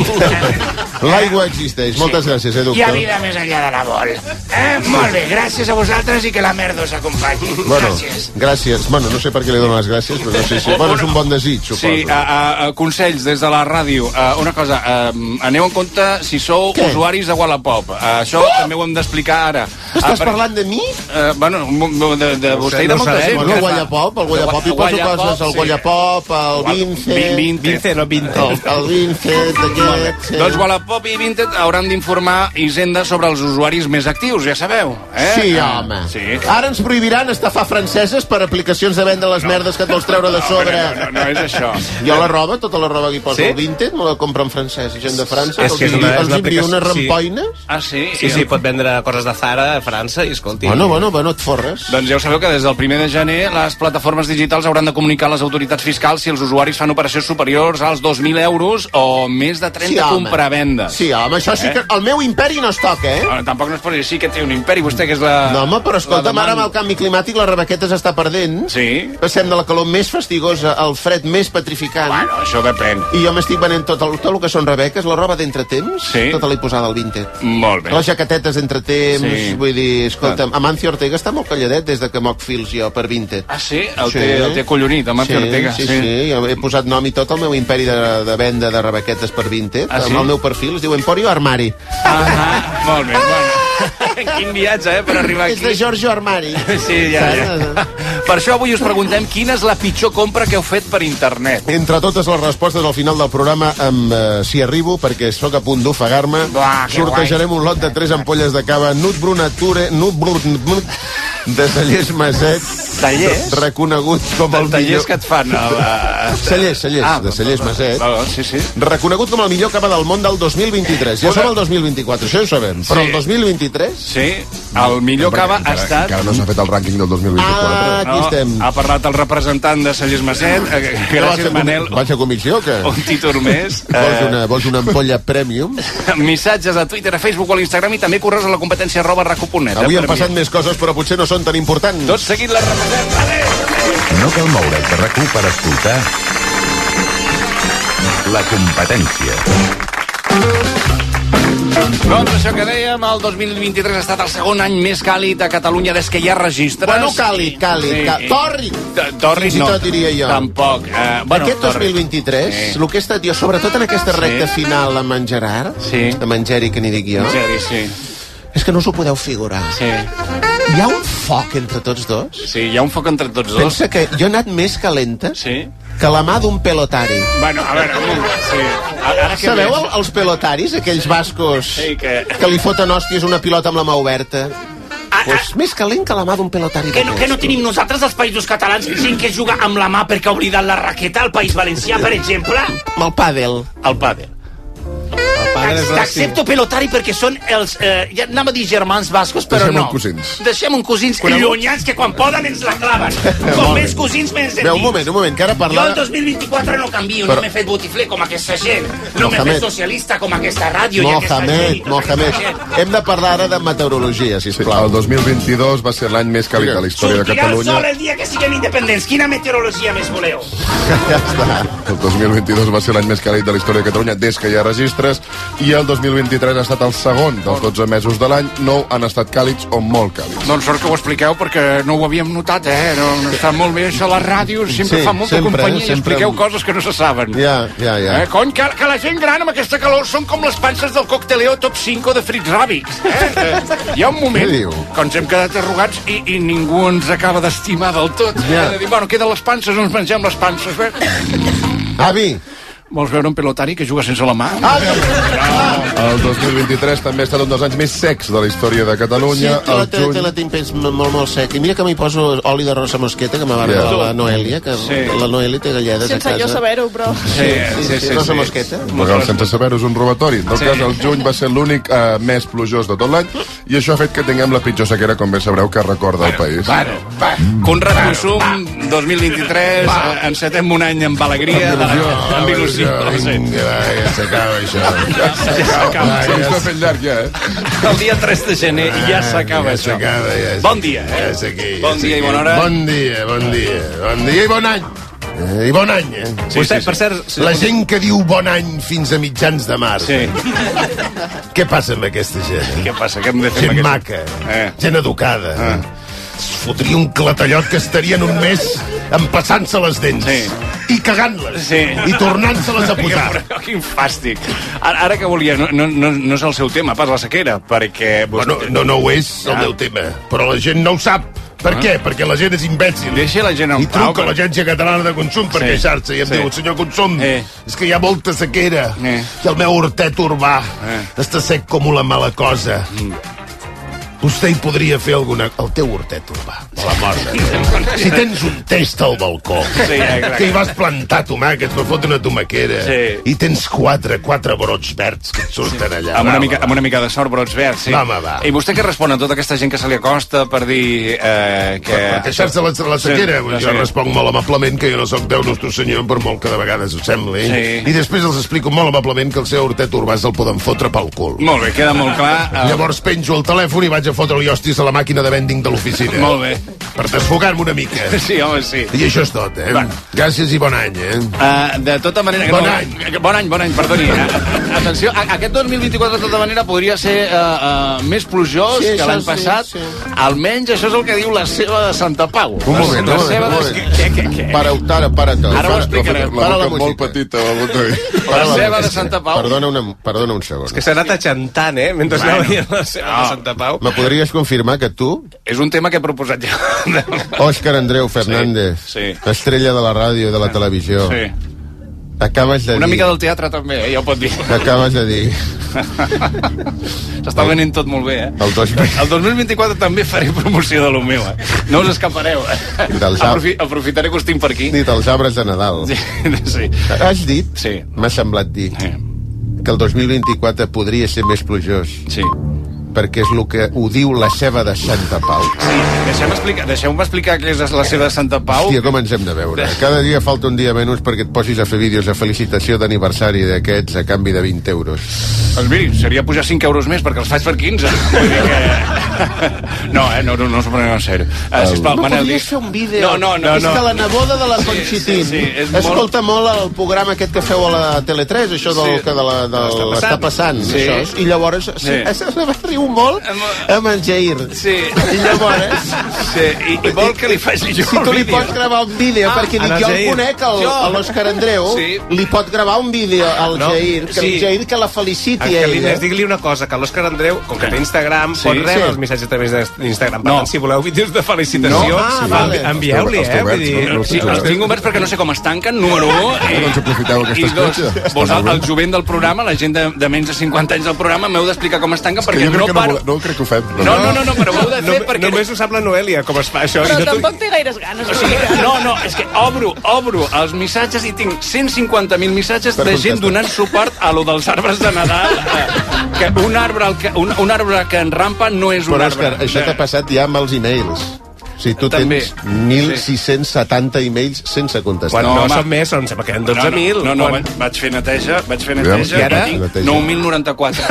Speaker 3: L'aigua existeix. Moltes gràcies, eh,
Speaker 10: Hi ha
Speaker 3: doctor?
Speaker 10: vida més enllà de la vol. Eh? Molt bé, gràcies a vosaltres i que la merda us acompanyi.
Speaker 3: Bueno,
Speaker 10: Gràcies.
Speaker 3: gràcies. Bueno, no sé per què li dono les gràcies, però no sé si... Bueno, és un bon desig, suposo.
Speaker 5: Sí, a, a, a, consells des de la ràdio. Uh, una cosa, uh, aneu en compte si sou
Speaker 3: Què?
Speaker 5: usuaris de Wallapop. Uh, això
Speaker 3: Oh!
Speaker 5: també ho hem d'explicar ara.
Speaker 3: Estàs
Speaker 5: per-
Speaker 3: parlant de mi?
Speaker 5: Uh, bueno, de, de
Speaker 6: No ho
Speaker 5: vostè
Speaker 6: sé,
Speaker 5: i de
Speaker 6: no ho
Speaker 5: molta
Speaker 6: sabem.
Speaker 5: gent.
Speaker 3: Bueno,
Speaker 5: que
Speaker 3: el
Speaker 5: fa-
Speaker 3: Wallapop, el Wallapop, hi poso
Speaker 5: Wallapop,
Speaker 3: coses, el
Speaker 5: sí.
Speaker 3: Wallapop, el Vince...
Speaker 5: Vin- Vinted.
Speaker 6: Vince, no Vinted.
Speaker 3: El, el Vincent, aquest... sí.
Speaker 5: Doncs Wallapop i Vinted hauran d'informar Hisenda sobre els usuaris més actius, ja sabeu. Eh?
Speaker 3: Sí,
Speaker 5: Ah,
Speaker 3: home.
Speaker 5: Sí.
Speaker 3: Ara ens prohibiran estafar franceses per aplicacions de vendre les merdes que et vols treure de sobre.
Speaker 5: No, no, no és això.
Speaker 3: Jo la roba, tota la roba que hi poso
Speaker 6: Sí?
Speaker 3: al Vinted, me la compro en francès, gent de França.
Speaker 6: És
Speaker 3: els
Speaker 6: que és
Speaker 3: envio-
Speaker 6: una- és
Speaker 3: els
Speaker 6: una
Speaker 3: envio unes
Speaker 6: aplicació- sí.
Speaker 3: rampoines.
Speaker 5: Ah, sí?
Speaker 6: Sí, sí, pot vendre coses de Zara a França i escolti...
Speaker 3: Bueno, bueno, bueno, et forres.
Speaker 5: Doncs ja ho sabeu que des del primer de gener les plataformes digitals hauran de comunicar a les autoritats fiscals si els usuaris fan operacions superiors als dos mil euros o més de trenta
Speaker 3: home.
Speaker 5: compravendes.
Speaker 3: Sí, home, això sí
Speaker 5: Eh?
Speaker 3: que... El meu imperi no es toca, eh?
Speaker 5: Bueno, tampoc no es pot dir així que té un imperi, vostè que és la...
Speaker 3: No, home, però escolta'm,
Speaker 5: la
Speaker 3: ara amb
Speaker 5: demanda.
Speaker 3: el canvi climàtic la Rebequeta s'està perdent.
Speaker 5: Sí?
Speaker 3: Passem de la calor més fastigosa al fred més petrificant.
Speaker 5: Bueno, això depèn.
Speaker 3: I jo m'estic venent tot el, tot el que són rebeques, la roba d'entretemps,
Speaker 5: Sí.
Speaker 3: tota l'he posada al Vinted.
Speaker 5: Molt bé.
Speaker 3: Les jaquetetes d'entretemps,
Speaker 5: Sí.
Speaker 3: vull dir, escolta'm, Amancio Ortega està molt calladet des de que moc fils jo per Vinted.
Speaker 5: Ah, sí? El, té, el té acollonit, el Mancio
Speaker 3: sí,
Speaker 5: Ortega.
Speaker 3: Sí, sí, sí, jo he posat nom i tot el meu imperi de, de venda de rebequetes per Vinted.
Speaker 5: Ah, sí?
Speaker 3: Amb el meu perfil es diu Emporio Armari.
Speaker 5: Ah, molt bé, bueno. Quin viatge, eh, per arribar aquí.
Speaker 3: És de Giorgio Armari.
Speaker 5: Sí, ja, ja.
Speaker 3: Saps?
Speaker 5: Per això avui us preguntem quina és la pitjor compra que heu fet per internet.
Speaker 3: Entre totes les respostes al final del programa, amb, eh, si arribo, perquè sóc a punt d'ofegar-me,
Speaker 10: Buah, que
Speaker 3: sortejarem un lot de tres ampolles de cava Nut Brunature, Nut Brun... de Cellers Maset,
Speaker 5: Tallers?
Speaker 3: reconegut com el
Speaker 5: Tallers
Speaker 3: millor...
Speaker 5: que et fan. A, a...
Speaker 3: Cellers, Cellers,
Speaker 5: Ah,
Speaker 3: de Cellers Maset.
Speaker 5: Ah, sí, sí.
Speaker 3: Reconegut com el millor cava del món del dos mil vint-i-tres. Ja som el dos mil vint-i-quatre, això ho sabem. Però
Speaker 5: Sí.
Speaker 3: el dos mil vint-i-tres...
Speaker 5: Sí, el millor cava ha
Speaker 8: encara,
Speaker 5: estat...
Speaker 8: Encara no s'ha fet el rànquing del dos mil vint-i-quatre.
Speaker 3: Ah, aquí estem.
Speaker 5: Ha parlat el representant de Cellers Maset. Eh,
Speaker 3: Vaig
Speaker 5: Gràcies,
Speaker 3: a comi-
Speaker 5: Manel.
Speaker 3: Vaig a comissió, que...
Speaker 5: Un títol més.
Speaker 3: Vols
Speaker 5: Eh,
Speaker 3: una, vols una ampolla premium?
Speaker 5: Missatges a Twitter, a Facebook o a l'Instagram i també correus a la competència arroba raco punt net.
Speaker 3: Avui
Speaker 5: eh,
Speaker 3: han
Speaker 5: per
Speaker 3: passat
Speaker 5: mi.
Speaker 3: més coses, però potser no són tan importants.
Speaker 5: Tot seguit la representem.
Speaker 2: No cal moure's de RAC u per escoltar la competència.
Speaker 5: Doncs això que dèiem, el dos mil vint-i-tres ha estat el segon any més càlid a Catalunya des que hi ha registres.
Speaker 3: Bueno, càlid, càlid,
Speaker 5: Sí.
Speaker 3: càlid. Tòrrid!
Speaker 5: Tòrrid
Speaker 3: Fins i
Speaker 5: no.
Speaker 3: tot diria jo.
Speaker 5: Tampoc. Eh, bueno,
Speaker 3: Aquest dos mil
Speaker 5: tòrrid.
Speaker 3: vint-i-tres,
Speaker 5: Sí.
Speaker 3: el que he estat jo, sobretot en aquesta
Speaker 5: Sí.
Speaker 3: recta final amb en Gerard,
Speaker 5: Sí.
Speaker 3: amb en Geri, que n'hi dic jo,
Speaker 5: En sèrio, sí.
Speaker 3: és que no us ho podeu figurar.
Speaker 5: Sí.
Speaker 3: Hi ha un foc entre tots dos.
Speaker 5: Sí, hi ha un foc entre tots dos.
Speaker 3: Pensa que jo he anat més calenta
Speaker 5: Sí.
Speaker 3: que la mà d'un pelotari.
Speaker 5: Bueno, a veure, un moment, sí. Ara, ara que
Speaker 3: Sabeu
Speaker 5: veig-
Speaker 3: el, els pelotaris, aquells bascos
Speaker 5: Sí, que...
Speaker 3: que li foten hòsties una pilota amb la mà oberta? Pues més calent que la mà d'un pelotari.
Speaker 10: Que no, que no tenim nosaltres, als països catalans, gent que juga amb la mà perquè ha oblidat la raqueta al País Valencià, per exemple?
Speaker 3: Amb el pàdel.
Speaker 5: El pàdel.
Speaker 10: T'accepto pelotari perquè són els... Eh, ja anava a dir germans bascos, però
Speaker 8: Deixem-ho
Speaker 10: no.
Speaker 8: en cosins.
Speaker 10: Deixem en cosins llunyans que quan poden ens la claven. Com més cosins, més
Speaker 3: Bé, un
Speaker 10: endins.
Speaker 3: moment, un moment, que ara
Speaker 10: Jo
Speaker 3: parla...
Speaker 10: el dos mil vint-i-quatre no canvio,
Speaker 3: Però-
Speaker 10: no m'he fet botifler com aquesta gent, no m'he
Speaker 3: Mohamed.
Speaker 10: fet socialista com aquesta ràdio i aquesta
Speaker 3: Mohamed,
Speaker 10: gent. i tota
Speaker 3: Mohamed.
Speaker 10: aquesta gent.
Speaker 3: Hem de parlar ara de meteorologia,
Speaker 8: Sí,
Speaker 3: sisplau.
Speaker 8: el dos mil vint-i-dos va ser l'any més càlid de la història de
Speaker 10: Sortirà el sol
Speaker 8: Catalunya.
Speaker 10: el dia que siguem independents. Quina meteorologia més voleu?
Speaker 3: Ja està.
Speaker 8: El dos mil vint-i-dos va ser l'any més càlid de la història de Catalunya des que hi ha registres, i el dos mil vint-i-tres ha estat el segon dels dotze mesos de l'any. Nou han estat càlids o molt càlids.
Speaker 5: Doncs sort que ho expliqueu perquè no ho havíem notat, eh? No, no està molt bé això a les ràdios, sempre
Speaker 3: Sí,
Speaker 5: fa molta
Speaker 3: sempre,
Speaker 5: companyia i
Speaker 3: sempre
Speaker 5: expliqueu
Speaker 3: amb-
Speaker 5: coses que no se saben.
Speaker 3: Ja, ja, ja.
Speaker 5: Eh, cony, que, que la gent gran amb aquesta calor són com les panses del cocteleo top cinco de Fritz Rabbix. Eh? Eh, hi ha un moment
Speaker 3: Què diu?
Speaker 5: que ens hem quedat arrugats i, i ningú ens acaba d'estimar del tot.
Speaker 3: Ja.
Speaker 5: Eh? De dir, bueno, queden les panses, no ens mengem les panses. Eh?
Speaker 3: Avi!
Speaker 5: Vols veure un pelotari que juga sense la mà?
Speaker 3: Avi!
Speaker 8: El dos mil vint-i-tres també ha estat un dels anys més secs de la història de
Speaker 3: Sí,
Speaker 8: Catalunya.
Speaker 3: te la,
Speaker 8: El
Speaker 3: te, te
Speaker 8: juny...
Speaker 3: la tinc pens molt, molt sec. I mira que m'hi poso oli de rosa mosqueta, que me va regalar la Noèlia, que
Speaker 5: Sí.
Speaker 3: la Noèlia té galledes
Speaker 9: Sense
Speaker 3: a casa.
Speaker 9: jo saber-ho, però...
Speaker 5: Sí, sí, sí.
Speaker 3: Rosa
Speaker 5: sí.
Speaker 3: mosqueta.
Speaker 8: Regal sense saber-ho és un robatori. En tot
Speaker 5: Sí.
Speaker 8: cas, el juny va ser l'únic eh, mes plujós de tot l'any, i això ha fet que tinguem la pitjor sequera, com bé sabreu, que recorda el país.
Speaker 5: Bueno, va. Conrad Consum, dos mil vint-i-tres, eh, encetem un any amb alegria, amb il·lusió. Sí.
Speaker 8: Vinga, va, ja s'acaba això. Ja
Speaker 5: s'acaba.
Speaker 8: Se'ns està fent llarg, ja, eh?
Speaker 5: El dia tres de gener i ja s'acaba
Speaker 8: ja
Speaker 5: això.
Speaker 8: s'acaba, ja
Speaker 5: Bon dia, eh?
Speaker 8: Ja és aquí, ja
Speaker 5: Bon
Speaker 8: és
Speaker 5: dia i
Speaker 8: aquí.
Speaker 5: bona hora.
Speaker 8: Bon dia, bon dia. Bon dia i bon any. Eh, I bon any, eh?
Speaker 5: Sí,
Speaker 6: Vostè,
Speaker 5: sí, sí.
Speaker 6: per cert...
Speaker 8: La gent que diu bon any fins a mitjans de març.
Speaker 5: Sí.
Speaker 8: Què passa amb aquesta gent? Eh?
Speaker 5: Què passa? Què hem de fer
Speaker 8: Gent
Speaker 5: amb
Speaker 8: maca,
Speaker 5: Eh.
Speaker 8: gent educada. Eh? Es fotria un clatallot que estarien un mes empassant-se les dents.
Speaker 5: Sí.
Speaker 8: I cagant-les.
Speaker 5: Sí.
Speaker 8: I tornant-se-les a posar.
Speaker 5: Però, quin fàstic. Ara, ara que volia, no, no, no, no és el seu tema, pas la sequera, perquè...
Speaker 8: Bueno, no, no ho és el
Speaker 5: Ah.
Speaker 8: meu tema, però la gent no ho sap. Per
Speaker 5: Ah.
Speaker 8: què? Perquè la gent és imbècil.
Speaker 5: Deixa la gent en
Speaker 8: I
Speaker 5: pau.
Speaker 8: truca a l'Agència Catalana de Consum per
Speaker 5: Sí.
Speaker 8: queixar-se i em
Speaker 5: Sí.
Speaker 8: diu, senyor Consum,
Speaker 5: Eh.
Speaker 8: és que hi ha molta sequera
Speaker 5: Eh.
Speaker 8: i el meu hortet urbà
Speaker 5: Eh.
Speaker 8: està sec com una mala cosa.
Speaker 5: Mm.
Speaker 8: Vostè hi podria fer alguna... El teu hortet urbà, a la morda. Si tens un test al balcó,
Speaker 5: Sí, exacte.
Speaker 8: que hi vas plantar tomàquets per fotre una tomaquera,
Speaker 5: Sí.
Speaker 8: i tens quatre, quatre brots verds que et surten allà.
Speaker 5: Amb una,
Speaker 8: va,
Speaker 5: mica,
Speaker 8: va,
Speaker 5: amb una mica de sort, brots verds, sí.
Speaker 8: Va, home, va.
Speaker 5: I vostè què respon a tota aquesta gent que se li acosta per dir eh, que...
Speaker 8: Per, per queixar-se de la, la sequera,
Speaker 5: Sí, la
Speaker 8: jo
Speaker 5: sequera.
Speaker 8: responc molt amablement que jo no sóc Déu nostre senyor, per molt que de vegades ho sembli.
Speaker 5: Sí.
Speaker 8: I després els explico molt amablement que el seu hortet urbà se'l poden fotre pel cul.
Speaker 5: Molt bé, queda molt clar. Eh,
Speaker 8: Llavors penjo el telèfon i vaig a fotre-li hòsties a la màquina de vending de l'oficina.
Speaker 5: Molt bé.
Speaker 8: Per desfogar-me una mica.
Speaker 5: Sí, home, sí.
Speaker 8: I això és tot, eh?
Speaker 5: Bueno.
Speaker 8: Gràcies i bon any, eh?
Speaker 5: Uh, de tota manera...
Speaker 8: Bon
Speaker 5: no,
Speaker 8: any.
Speaker 5: Bon any, bon any, perdoni. Uh, atenció, a, aquest dos mil vint-i-quatre, de tota manera, podria ser uh, uh, més plujós
Speaker 3: Sí,
Speaker 5: que
Speaker 3: això
Speaker 5: l'any
Speaker 3: sí,
Speaker 5: passat.
Speaker 3: sí.
Speaker 5: Almenys això és el que diu la seva de Santa Pau.
Speaker 3: Un moment,
Speaker 5: la
Speaker 3: un moment,
Speaker 5: seva
Speaker 3: un
Speaker 5: de...
Speaker 3: moment.
Speaker 5: Què, què, què?
Speaker 3: Para, para, para tot.
Speaker 5: Ara ho
Speaker 3: Para-
Speaker 5: explicarem.
Speaker 8: La
Speaker 3: Para la
Speaker 8: boca molt
Speaker 3: música.
Speaker 8: petita, la boca.
Speaker 5: La
Speaker 3: la
Speaker 5: seva
Speaker 3: música.
Speaker 5: de Santa Pau.
Speaker 3: Perdona, una, perdona un segon.
Speaker 6: Que s'ha anat achantant, eh? Mentre
Speaker 5: Bueno.
Speaker 6: anava dient la seva
Speaker 5: No.
Speaker 6: de Santa Pau.
Speaker 3: Me podries confirmar que tu,
Speaker 5: És un tema que he proposat ja.
Speaker 3: Òscar Andreu Fernández,
Speaker 5: Sí, sí.
Speaker 3: estrella de la ràdio i de la televisió,
Speaker 5: Sí.
Speaker 3: acabes de
Speaker 5: Una
Speaker 3: dir...
Speaker 5: mica del teatre també, eh? Ja ho pot dir.
Speaker 3: Acabes de dir...
Speaker 5: S'està venent tot molt bé, eh?
Speaker 3: El dos...
Speaker 5: El dos mil vint-i-quatre també faré promoció de lo meu, eh? No us escapareu, eh?
Speaker 3: Dels ar-
Speaker 5: Aprofi Aprofitaré que us tinc per aquí.
Speaker 3: Ni dels arbres de Nadal.
Speaker 5: Sí, sí.
Speaker 3: Has dit,
Speaker 5: Sí.
Speaker 3: m'ha semblat dir,
Speaker 5: Eh,
Speaker 3: que el dos mil vint-i-quatre podria ser més plujós.
Speaker 5: Sí.
Speaker 3: perquè és el que ho diu la ceba de Santa Pau.
Speaker 5: Sí, deixeu-me explicar, deixeu explicar què és la ceba de Santa Pau.
Speaker 3: Hòstia, com ens hem de veure. Cada dia falta un dia menys perquè et posis a fer vídeos de felicitació d'aniversari d'aquests a canvi de vint euros.
Speaker 5: Doncs miri, seria pujar cinc euros més perquè els faig per quinze. Vull dir que... No, eh, no, no, no s'ho preneu en sèrio. Uh, sisplau,
Speaker 3: no
Speaker 5: Manel,
Speaker 3: podries
Speaker 5: dic...
Speaker 3: fer un vídeo?
Speaker 5: No, no, no.
Speaker 3: És
Speaker 5: no.
Speaker 3: que la neboda de la Conchitín
Speaker 5: sí, sí, sí,
Speaker 3: escolta molt... molt el programa aquest que feu a la Tele tres, això del
Speaker 5: Sí.
Speaker 3: que de la, de l'està passant,
Speaker 5: Sí.
Speaker 3: això és, i llavors sí.
Speaker 5: Sí.
Speaker 3: se va riu molt amb en Jair.
Speaker 5: Sí.
Speaker 3: I llavors...
Speaker 5: Sí, i, i vol que li faci jo
Speaker 3: si tu
Speaker 5: el
Speaker 3: li
Speaker 5: vídeo.
Speaker 3: pots gravar un vídeo,
Speaker 6: Ah,
Speaker 3: perquè dic,
Speaker 6: en el
Speaker 3: jo el
Speaker 6: Jair.
Speaker 3: conec, el,
Speaker 6: Jo.
Speaker 3: a l'Òscar Andreu,
Speaker 5: Sí.
Speaker 3: li pot gravar un vídeo al
Speaker 6: No,
Speaker 3: Jair, que
Speaker 6: sí.
Speaker 3: el Jair que la feliciti
Speaker 6: El
Speaker 3: a
Speaker 6: que li
Speaker 3: ella.
Speaker 6: és, digui-li una cosa, que l'Òscar Andreu, com que té Instagram, pot
Speaker 3: Sí.
Speaker 6: rebre
Speaker 3: Sí.
Speaker 6: els missatges a través d'Instagram. Per
Speaker 5: No.
Speaker 6: tant, si voleu vídeos de felicitació,
Speaker 3: No. Ah, vale.
Speaker 6: envieu-li,
Speaker 8: Els
Speaker 6: eh?
Speaker 8: oberts,
Speaker 6: Vull dir...
Speaker 8: no?
Speaker 5: Sí, els tinc oberts perquè no sé com es tanquen, número un. I,
Speaker 8: Doncs aprofiteu aquesta
Speaker 5: i dos,
Speaker 8: escletxa.
Speaker 5: vos,
Speaker 8: Està
Speaker 5: el,
Speaker 8: molt
Speaker 5: el
Speaker 8: bé.
Speaker 5: jovent del programa, la gent de, de menys de cinquanta anys del programa, m'heu d'explicar com es tanquen
Speaker 8: Que
Speaker 5: perquè
Speaker 8: jo crec
Speaker 5: no
Speaker 8: que no,
Speaker 5: paro...
Speaker 8: vol- no crec que ho fem.
Speaker 5: No, no, no, no, però ho heu de fer
Speaker 6: No,
Speaker 5: perquè...
Speaker 6: només ho sap la Noelia, com es fa això.
Speaker 9: Però
Speaker 6: I no
Speaker 9: tampoc té gaires ganes.
Speaker 5: O sigui, no, no, és que obro, obro els missatges i tinc cent cinquanta mil missatges
Speaker 8: Per
Speaker 5: de gent
Speaker 8: contestar.
Speaker 5: donant suport a lo dels arbres de Nadal. Eh, que un arbre, al que, un, un arbre que en rampa no és un
Speaker 3: Però,
Speaker 5: arbre.
Speaker 3: Òscar, això t'ha passat ja amb els e-mails. O sigui, tu
Speaker 5: També.
Speaker 3: tens mil sis-cents setanta e-mails sense contestar.
Speaker 6: Quan
Speaker 5: No,
Speaker 6: no,
Speaker 5: home.
Speaker 6: són més, són, sembla que eren dotze
Speaker 5: no,
Speaker 6: mil.
Speaker 5: no, no,
Speaker 6: Quan-
Speaker 5: vaig, vaig fer neteja, vaig fer
Speaker 8: Aviam,
Speaker 5: neteja,
Speaker 6: i ara?
Speaker 5: i tinc
Speaker 3: Neteja.
Speaker 5: nou mil noranta-quatre.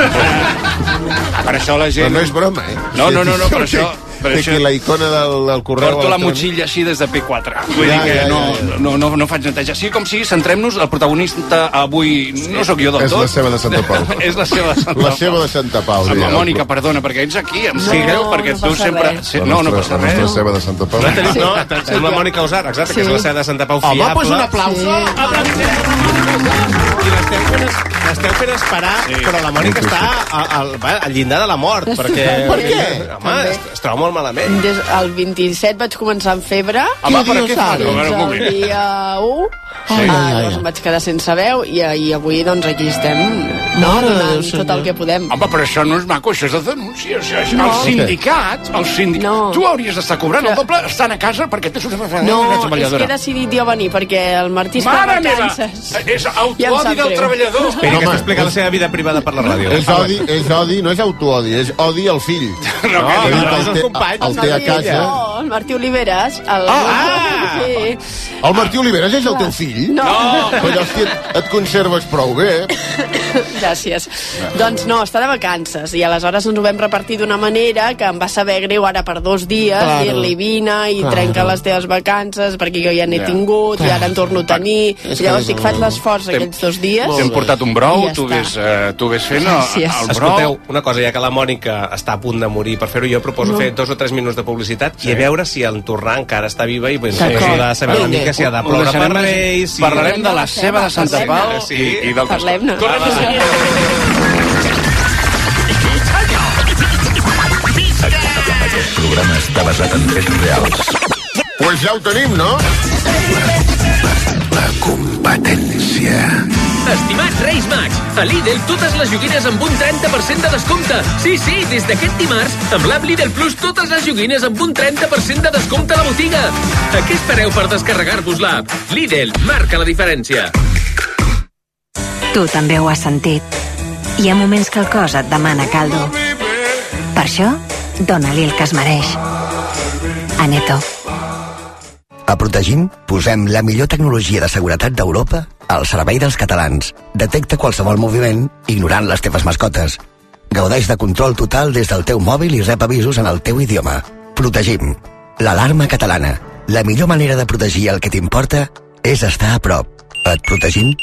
Speaker 5: Per això la
Speaker 3: Però
Speaker 5: gent...
Speaker 3: no és broma, eh?
Speaker 5: No, no, no, no, per això... Per
Speaker 3: Té
Speaker 5: això
Speaker 3: aquí la icona del, del correu
Speaker 5: porto la
Speaker 3: electrònic.
Speaker 5: motxilla així des de P quatre. Vull
Speaker 3: Ja,
Speaker 5: dir que
Speaker 3: ja,
Speaker 5: no,
Speaker 3: ja, ja.
Speaker 5: no, no, no faig neteja. Sí, com sigui, centrem-nos. El protagonista avui no sóc jo del
Speaker 8: És
Speaker 5: tot.
Speaker 8: la ceba de Santa Pau.
Speaker 5: És la seva de Santa Pau.
Speaker 3: La seva de Santa Pau.
Speaker 5: Home,
Speaker 3: diria.
Speaker 5: Mònica, perdona, perquè ets aquí, em
Speaker 9: No,
Speaker 5: sap greu, perquè
Speaker 9: no
Speaker 5: tu
Speaker 9: passa
Speaker 5: sempre...
Speaker 9: res.
Speaker 5: Sí,
Speaker 8: La
Speaker 5: no, no
Speaker 8: nostra-
Speaker 5: passa
Speaker 8: La
Speaker 5: res.
Speaker 8: nostra ceba de Santa Pau.
Speaker 6: No, tenim, no, tenim la Mònica Usar, exacte, que és la seva de Santa Pau fiable.
Speaker 3: Home, doncs un aplauso.
Speaker 6: I l'esteu fent, l'esteu fent esperar, sí. Però la Mònica està al, al, va, al llindar de la mort, perquè...
Speaker 3: Per què?
Speaker 6: Home, es, es troba molt malament.
Speaker 9: Des, el vint-i-set vaig començar amb febre.
Speaker 5: Home, per
Speaker 3: dius
Speaker 5: què fa?
Speaker 3: ara?
Speaker 5: A veure, un
Speaker 9: Fins al
Speaker 5: moment.
Speaker 9: dia u.
Speaker 3: Ai, ai,
Speaker 9: Ah,
Speaker 3: ai.
Speaker 9: llavors em vaig quedar sense veu i, i avui doncs aquí estem no,
Speaker 3: Mare de
Speaker 9: donant
Speaker 3: Déu, senyor.
Speaker 9: tot el que podem.
Speaker 5: Home, però això no és maco, això és de denúncia. Això, això.
Speaker 9: No.
Speaker 5: Els sindicats, els sindicats...
Speaker 9: No.
Speaker 5: Tu hauries d'estar cobrant el doble, estant a casa, perquè tens una
Speaker 9: No,
Speaker 5: una
Speaker 9: és que
Speaker 5: treballadora.
Speaker 9: he decidit jo venir perquè el Martí està de
Speaker 5: Mare meva!
Speaker 9: vacances.
Speaker 5: És
Speaker 9: Ja em
Speaker 5: autoodi
Speaker 9: sap
Speaker 5: del
Speaker 9: greu.
Speaker 5: treballador.
Speaker 6: Esperi, que
Speaker 3: Home,
Speaker 6: t'explica la seva vida privada per la ràdio.
Speaker 3: És odi, és odi, no és autoodi, és odi al fill.
Speaker 5: No,
Speaker 6: No,
Speaker 5: que-
Speaker 6: no,
Speaker 3: que
Speaker 6: és el
Speaker 3: té-
Speaker 6: company.
Speaker 3: el té a
Speaker 9: Martí,
Speaker 3: casa.
Speaker 9: No, el Martí Oliveres. El...
Speaker 6: Ah!
Speaker 9: Sí.
Speaker 3: El Martí Oliveres és el teu fill?
Speaker 9: No.
Speaker 3: Però hòstia, et conserves prou bé.
Speaker 9: Gràcies. Doncs no, està de vacances i aleshores ens ho vam repartir d'una manera que em va saber greu ara per dos dies
Speaker 3: Claro.
Speaker 9: dir-li vine i
Speaker 3: Claro.
Speaker 9: trenca les teves vacances perquè jo ja n'he
Speaker 5: Ja.
Speaker 9: tingut i ara en torno a tenir.
Speaker 3: És que
Speaker 9: Llavors
Speaker 3: és
Speaker 9: dic, faig l'esforç
Speaker 5: T'hem-
Speaker 9: aquests dos dies.
Speaker 5: T'hem portat un brou,
Speaker 9: I ja
Speaker 5: tu
Speaker 9: està.
Speaker 5: ves, eh, tu ves fent el,
Speaker 9: Gràcies.
Speaker 5: el brou.
Speaker 6: Escolteu, una cosa, ja que la Mònica està a punt de morir, per fer-ho jo proposo
Speaker 9: No.
Speaker 6: fer dos o tres minuts de publicitat sí. i a veure si el Torrà encara està viva i pues,
Speaker 9: D'acord.
Speaker 6: això de saber una
Speaker 3: Vinga,
Speaker 6: mica si ha de
Speaker 5: Ho
Speaker 6: ploure per
Speaker 5: deixarem així.
Speaker 6: Reis... Si...
Speaker 5: Parlarem de la ceba de Santa
Speaker 9: Parlem-ne.
Speaker 5: Pau
Speaker 6: Sí.
Speaker 5: i, i d'altres
Speaker 9: Parlem-ne.
Speaker 5: coses. Tornem de seguida.
Speaker 2: Aquest programa està basat en fets reals.
Speaker 3: Pues ja ho tenim, no?
Speaker 2: La competència.
Speaker 11: Estimats Reis Mags, a Lidl totes les joguines amb un trenta per cent de descompte. Sí, sí, des d'aquest dimarts, amb l'app Lidl Plus totes les joguines amb un trenta per cent de descompte a la botiga. A què espereu per descarregar-vos l'app? Lidl, marca la diferència.
Speaker 12: Tu també ho has sentit. Hi ha moments que el cos et demana caldo. Per això, dona-li el que es mereix. Aneto.
Speaker 13: A Protegim posem la millor tecnologia de seguretat d'Europa al servei dels catalans. Detecta qualsevol moviment ignorant les teves mascotes. Gaudeix de control total des del teu mòbil i rep avisos en el teu idioma. Protegim. L'alarma catalana. La millor manera de protegir el que t'importa és estar a prop. Et protegim?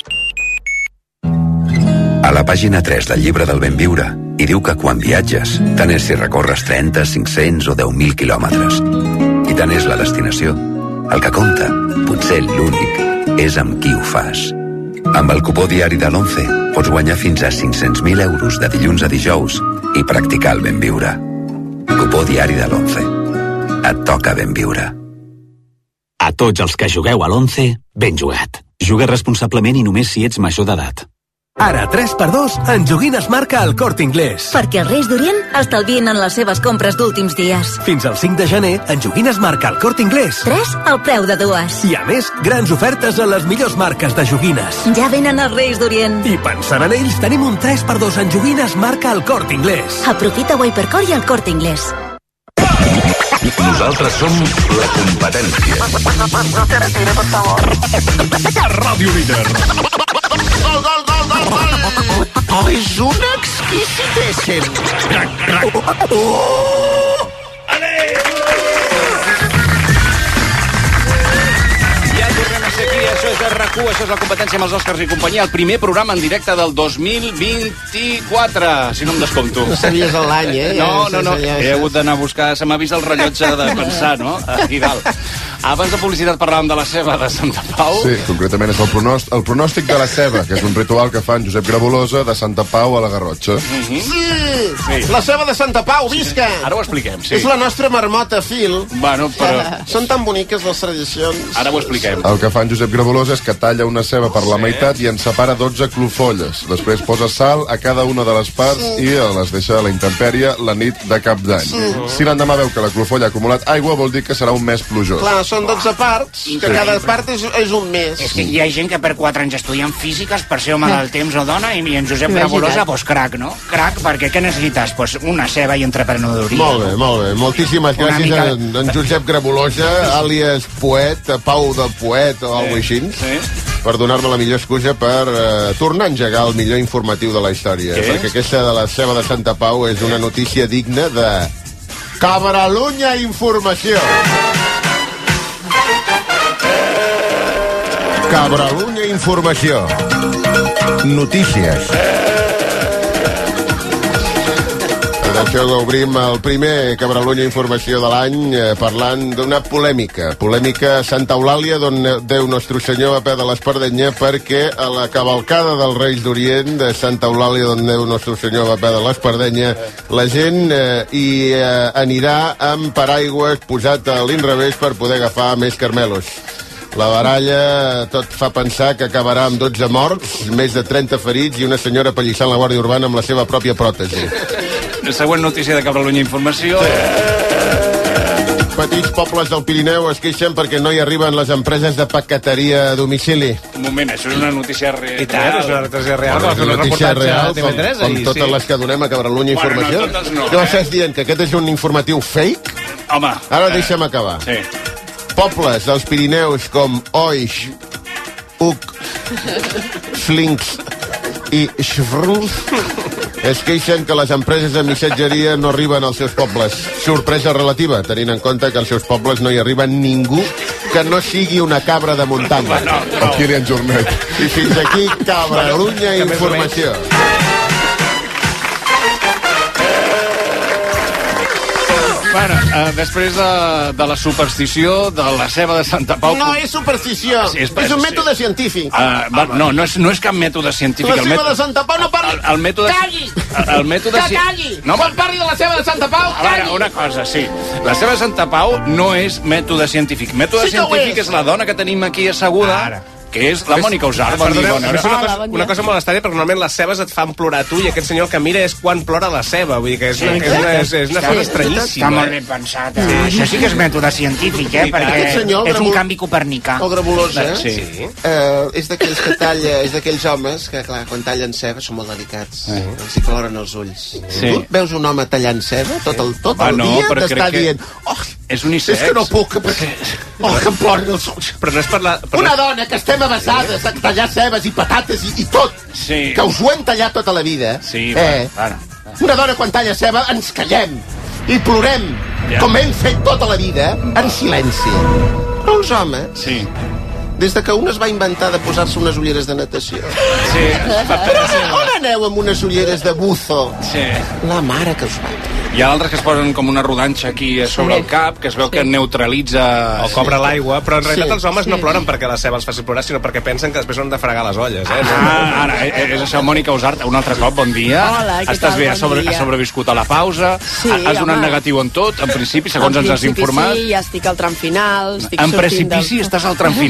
Speaker 2: A la pàgina tres del llibre del ben viure hi diu que quan viatges, tant és si recorres trenta, cinc-cents o deu mil quilòmetres. I tant és la destinació. El que compta, potser l'únic, és amb qui ho fas. Amb el cupó diari de l'Once pots guanyar fins a cinc-cents mil euros de dilluns a dijous i practicar el ben viure. Cupó diari de l'Once. Et toca ben viure.
Speaker 14: A tots els que jugueu a l'Once, ben jugat. Juga responsablement i només si ets major d'edat. Ara, tres per dos, en joguines marca el Corte Inglés.
Speaker 15: Perquè els Reis d'Orient estalvien en les seves compres d'últims dies.
Speaker 14: Fins al cinc de gener, en joguines marca el Corte Inglés.
Speaker 15: Tres al preu de dues.
Speaker 14: I a més, grans ofertes a les millors marques de joguines.
Speaker 15: Ja venen els Reis d'Orient.
Speaker 14: I pensant en ells, tenim un tres per dos en joguines marca el Corte Inglés.
Speaker 15: Aprofita Hypercore i el Corte Inglés.
Speaker 2: Nosaltres som la competència.
Speaker 14: Ràdio Líder.
Speaker 3: Gol, gol, gol, gol, gol! Oh, és un exquisitéssim!
Speaker 5: Oh! Ale! Ja tornem a ser aquí, això és R Q, això és la competència amb els Oscars i companyia, el primer programa en directe del dos mil vint-i-quatre, si no em descompto.
Speaker 6: No sabies l'any, eh?
Speaker 5: No, no, no, he hagut d'anar a buscar, se m'ha vist el rellotge de pensar, no? Aquí dalt. Abans de publicitat parlàvem de la ceba de Santa Pau.
Speaker 8: Sí, concretament és el pronòstic, el pronòstic de la ceba, que és un ritual que fan Josep Grabolosa de Santa Pau a la Garrotxa.
Speaker 3: Sí! sí! La ceba de Santa Pau, visca!
Speaker 5: Ara ho expliquem, sí.
Speaker 3: És la nostra marmota, Phil.
Speaker 5: Bueno, però...
Speaker 3: Són tan boniques les tradicions.
Speaker 5: Ara ho expliquem.
Speaker 8: El que fan Josep Grabolosa és que talla una ceba per la sí. meitat i en separa dotze clofolles. Després posa sal a cada una de les parts sí. i les deixa a la intempèrie la nit de Cap d'Any. Sí. Si l'endemà veu que la clofolla ha acumulat aigua, vol dir que serà un mes plujós.
Speaker 3: Clar, són dotze parts, que cada part és, és un mes.
Speaker 10: És que hi ha gent que per quatre anys estudien físiques per ser home del temps o dona, i en Josep Grabolosa, doncs crac, no? Crac, perquè què necessites? Pues una ceba i entreprenedoria.
Speaker 3: Molt bé, molt bé. Moltíssimes gràcies mica... a en, en Josep Grabolosa, àlies Poet, Pau del Poet o alguna cosa així, sí. per donar-me la millor excusa per uh, tornar a engegar el millor informatiu de la història. Què perquè és? Aquesta de la ceba de Santa Pau és una notícia digna de Cabralunya Informació. Cabralunya Informació. Notícies. Per això obrim el primer Cabralunya Informació de l'any eh, parlant d'una polèmica. Polèmica a Santa Eulàlia, d'on Déu Nostre Senyor va perdre l'Espardenya, perquè a la cavalcada dels Reis d'Orient de Santa Eulàlia, d'on Déu Nostre Senyor va perdre l'Espardenya, la gent eh, hi eh, anirà amb paraigües posat a l'inrevés per poder agafar més carmelos. La baralla tot fa pensar que acabarà amb dotze morts, més de trenta ferits i una senyora pallissant la Guàrdia Urbana amb la seva pròpia pròtesi.
Speaker 5: La següent notícia de Cabralunya Informació. Sí.
Speaker 3: Petits pobles del Pirineu es queixen perquè no hi arriben les empreses de paqueteria a domicili.
Speaker 5: Un moment, això és una notícia real.
Speaker 6: I tant, és una notícia real.
Speaker 3: Bueno, és una notícia real, com, com totes sí. les que donem a Cabralunya Informació.
Speaker 5: Bueno, no, totes no.
Speaker 3: Què m'estàs dient, que aquest és un informatiu fake?
Speaker 5: Home.
Speaker 3: Ara eh, deixa'm acabar.
Speaker 5: Sí.
Speaker 3: Pobles dels Pirineus com Oix, Uc, Slinks i Schvrl es queixen que les empreses de missatgeria no arriben als seus pobles. Sorpresa relativa, tenint en compte que als seus pobles no hi arriba ningú que no sigui una cabra de muntanya.
Speaker 8: No, no. El Kilian Jornet.
Speaker 3: I fins aquí Cabralunya Informació.
Speaker 5: Bueno, eh, després de, de la superstició de la ceba de Santa Pau...
Speaker 3: No és superstició, sí, és, és un mètode sí. científic.
Speaker 5: Uh, va, no, no és, no és cap mètode científic.
Speaker 3: La ceba
Speaker 5: mètode...
Speaker 3: de Santa Pau no parli...
Speaker 5: El, el mètode...
Speaker 3: Calli!
Speaker 5: El mètode...
Speaker 3: Que calli! No, quan parli de la ceba de Santa Pau, calli!
Speaker 5: A veure, una cosa, sí. La ceba de Santa Pau no és mètode científic. Mètode sí científic és. és la dona que tenim aquí asseguda... Ara. Que és la Mònica Usar. Bon dia, bona hora.
Speaker 6: És una, cosa, una cosa molt estranya, perquè normalment les cebes et fan plorar tu i aquest senyor el que mira és quan plora la ceba. Vull dir que és una, sí, és una, és, és una cosa estranyíssima.
Speaker 10: Està molt ben pensat. Eh? Sí. Això sí que és mètode científic, eh? Perquè senyor, és un canvi copernicà.
Speaker 3: El Grabolosa, eh?
Speaker 6: Sí.
Speaker 3: sí. Uh, és d'aquells que talla, és d'aquells homes que, clar, quan tallen ceba són molt delicats. Sí. Els hi coloren els ulls. Sí. Tu veus un home tallant ceba tot el, tot el ah, no, dia t'està que... dient... Oh,
Speaker 5: és unisex.
Speaker 3: És que no puc, perquè... Oh, que em ploren els ulls.
Speaker 6: Però no és per la... Per
Speaker 3: una dona que estem avasades a tallar cebes i patates i, i tot,
Speaker 5: sí.
Speaker 3: que us ho hem tallat tota la vida.
Speaker 5: Sí,
Speaker 3: eh?
Speaker 5: bueno, bueno.
Speaker 3: Una dona quan talla ceba ens callem i plorem, ja. com hem fet tota la vida, en silenci. Però els homes...
Speaker 5: Sí.
Speaker 3: Des de que un es va inventar de posar-se unes ulleres de natació.
Speaker 5: Sí.
Speaker 3: On aneu amb unes ulleres de buzo?
Speaker 5: Sí.
Speaker 3: La mare que us va.
Speaker 5: Hi ha altres que es posen com una rodanxa aquí sobre sí. el cap, que es veu sí. que neutralitza...
Speaker 6: O cobra sí. l'aigua, però en realitat sí. els homes sí. no ploren perquè la ceba els faci plorar, sinó perquè pensen que després han de fregar les olles. Eh?
Speaker 5: Ah, ara, és això, Mònica Usart, un altre cop, bon dia.
Speaker 9: Hola, què
Speaker 5: Estàs
Speaker 9: tal?
Speaker 5: bé, has, sobre, has sobreviscut a la pausa,
Speaker 9: sí,
Speaker 5: has donat
Speaker 9: home.
Speaker 5: negatiu en tot, en principi, segons
Speaker 9: en
Speaker 5: ens has informat.
Speaker 9: Sí, ja estic al tram final. Estic
Speaker 5: en precipici del... estàs al tram final, has dit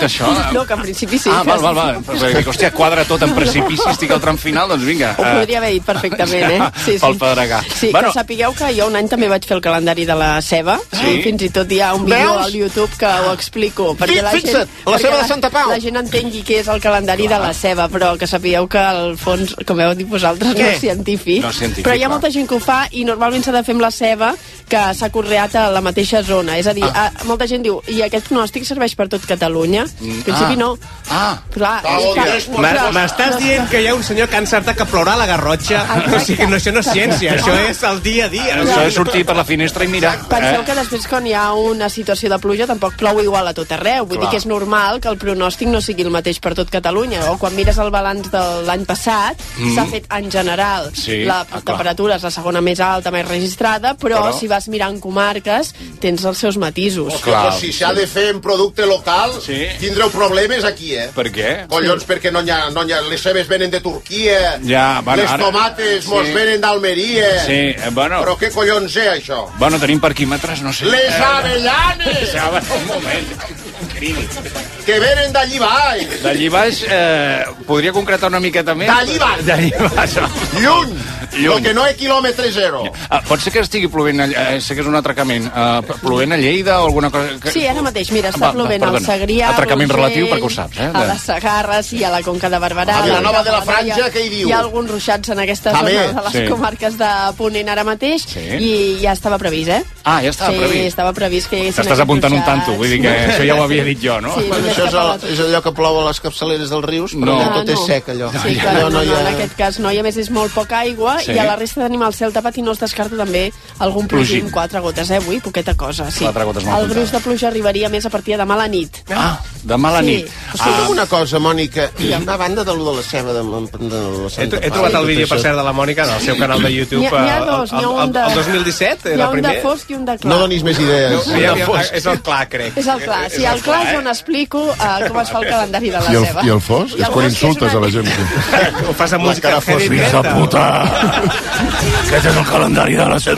Speaker 5: això?
Speaker 9: No, que en principi sí.
Speaker 5: Ah,
Speaker 9: que
Speaker 5: val,
Speaker 9: sí.
Speaker 5: val, val. Però dic, hòstia, quadra tot en precipici, estic al tram final, doncs vinga.
Speaker 9: Ho podria haver dit perfectament, eh? Sí, sí.
Speaker 5: Pel pedregar.
Speaker 9: Sí, bueno. Que sapigueu que jo un any també vaig fer el calendari de la ceba.
Speaker 5: Sí?
Speaker 9: Fins i tot hi ha un vídeo
Speaker 16: Veus?
Speaker 9: al YouTube que ho explico. Perquè la
Speaker 16: Fixa't,
Speaker 9: gent,
Speaker 16: la ceba de Santa Pau.
Speaker 9: La gent entengui què és el calendari de la ceba, però que sapigueu que al fons, com heu dit vosaltres, no
Speaker 16: Què?
Speaker 9: és científic.
Speaker 5: No és científic,
Speaker 9: però hi ha
Speaker 5: clar.
Speaker 9: molta gent que ho fa i normalment s'ha de fer amb la ceba que s'ha conreat a la mateixa zona. És a dir, ah. a, molta gent diu, i aquest pronòstic serveix per tot Catalunya? En principi
Speaker 5: Ah.
Speaker 9: no.
Speaker 5: Ah.
Speaker 9: Clar,
Speaker 16: Ah,
Speaker 9: és que-
Speaker 16: Dios,
Speaker 9: però-
Speaker 6: M'estàs
Speaker 9: no,
Speaker 6: dient que hi ha un senyor que ha encertat que plourà a la Garrotxa?
Speaker 9: Exacte.
Speaker 6: O sigui, no, això no és ciència, això és el dia a dia.
Speaker 5: Això és sortir per la finestra i mirar.
Speaker 9: Penseu
Speaker 5: eh?
Speaker 9: que després quan hi ha una situació de pluja tampoc plou igual a tot arreu. Vull
Speaker 5: Clar.
Speaker 9: dir que és normal que el pronòstic no sigui el mateix per tot Catalunya. O quan mires el balanç de l'any passat,
Speaker 5: Mm.
Speaker 9: s'ha fet en general.
Speaker 5: Sí,
Speaker 9: la
Speaker 5: ah, clar.
Speaker 9: temperatura és la segona més alta mai registrada, però,
Speaker 5: Però-
Speaker 9: si vas mirant comarques tens els seus matisos.
Speaker 16: Hòstia, però si s'ha de fer en producte local,
Speaker 5: Sí.
Speaker 16: tindreu problemes aquí, eh?
Speaker 5: Per què?
Speaker 16: Collons, perquè no hi ha, no hi ha, les cebes venen de Turquia,
Speaker 5: Ja, bueno,
Speaker 16: les
Speaker 5: ara-
Speaker 16: tomates
Speaker 5: Sí.
Speaker 16: mos venen d'Almeria.
Speaker 5: Sí, eh, bueno.
Speaker 16: Però què collons és això?
Speaker 5: Bueno, tenim parquímetres, no sé.
Speaker 16: Les
Speaker 5: Eh,
Speaker 16: avellanes!
Speaker 5: Ja, va, un moment. Crini.
Speaker 16: Que venen d'allí baix!
Speaker 5: D'allí baix, eh, podria concretar una miqueta més?
Speaker 16: D'allí baix.
Speaker 5: D'allí baix.
Speaker 16: Lluny!
Speaker 5: Lluny.
Speaker 16: Lo que no és quilòmetre zero.
Speaker 5: Ah, pot ser que estigui plovent, a, eh, sé que és un atracament, uh, plovent a Lleida o alguna cosa... Que...
Speaker 9: Sí, ara mateix, mira, està
Speaker 5: Va, va,
Speaker 9: plovent al
Speaker 5: perdona.
Speaker 9: Segrià,
Speaker 5: Atracament
Speaker 9: Rossell,
Speaker 5: relatiu, perquè ho saps, eh?
Speaker 9: a les Segarres i a la Conca de Barberà.
Speaker 16: A Vilanova de la
Speaker 9: Hi ha-
Speaker 16: Franja, què hi diu?
Speaker 9: Hi ha alguns ruixats en aquesta
Speaker 16: També.
Speaker 9: zona de les
Speaker 5: Sí.
Speaker 9: comarques de Ponent ara mateix
Speaker 5: Sí.
Speaker 9: i ja estava previst, eh?
Speaker 5: Ah, ja estava
Speaker 9: sí,
Speaker 5: previst.
Speaker 9: Sí, estava previst que hi haguessin
Speaker 5: T'estàs
Speaker 9: aquests
Speaker 5: apuntant un
Speaker 9: ruixats.
Speaker 5: tanto, vull dir que això ja ho havia dit jo, no?
Speaker 9: Sí,
Speaker 16: Bueno,
Speaker 9: només
Speaker 16: això és,
Speaker 9: cap a
Speaker 16: el,
Speaker 9: la-
Speaker 16: és allò que plou a les capçaleres dels rius, però
Speaker 5: No.
Speaker 16: ja tot
Speaker 9: Ah,
Speaker 16: és
Speaker 9: no.
Speaker 16: sec, allò.
Speaker 9: Sí, clar,
Speaker 16: Allò
Speaker 9: no, no,
Speaker 16: hi ha-
Speaker 9: en aquest cas no, i a més és molt poca aigua
Speaker 5: Sí.
Speaker 9: i a la resta tenim el cel tapat i no es descarta també algun plogim,
Speaker 5: Plogim.
Speaker 9: quatre gotes, eh, avui, poqueta cosa, sí.
Speaker 5: Quatre gotes molt
Speaker 9: El gruix de pluja arribaria més a partir de demà a la nit.
Speaker 5: Ah, demà a la
Speaker 9: Sí.
Speaker 5: nit.
Speaker 16: Escolta'm una cosa, Mònica, a banda de lo de la ceba de, de la
Speaker 6: He,
Speaker 16: Santa
Speaker 6: he trobat
Speaker 16: Pau,
Speaker 6: el vídeo,
Speaker 16: tot
Speaker 6: per
Speaker 16: això.
Speaker 6: cert, de la Mònica en el seu canal de YouTube.
Speaker 9: N'hi ha- n'hi ha
Speaker 6: eh,
Speaker 9: dos,
Speaker 6: el,
Speaker 9: n'hi ha
Speaker 6: el,
Speaker 9: un de-
Speaker 6: el dos mil disset
Speaker 9: Hi ha
Speaker 6: era el
Speaker 9: un de
Speaker 6: primer.
Speaker 9: fosc i un de clar.
Speaker 16: No donis més idees.
Speaker 6: No, hi havia, és el clar, crec.
Speaker 9: És el clar, sí, el clar és on explico uh, com es fa el calendari de la
Speaker 8: I el,
Speaker 9: ceba.
Speaker 8: I el fos?
Speaker 9: I
Speaker 8: És
Speaker 9: el
Speaker 8: quan
Speaker 9: fosc
Speaker 8: insultes
Speaker 9: una-
Speaker 8: a la gent.
Speaker 6: Ho fas amb
Speaker 16: La
Speaker 6: música
Speaker 16: cara
Speaker 6: heavy
Speaker 16: fos,
Speaker 6: metal.
Speaker 16: fills de
Speaker 5: puta! Aquest és el calendari de la ceba.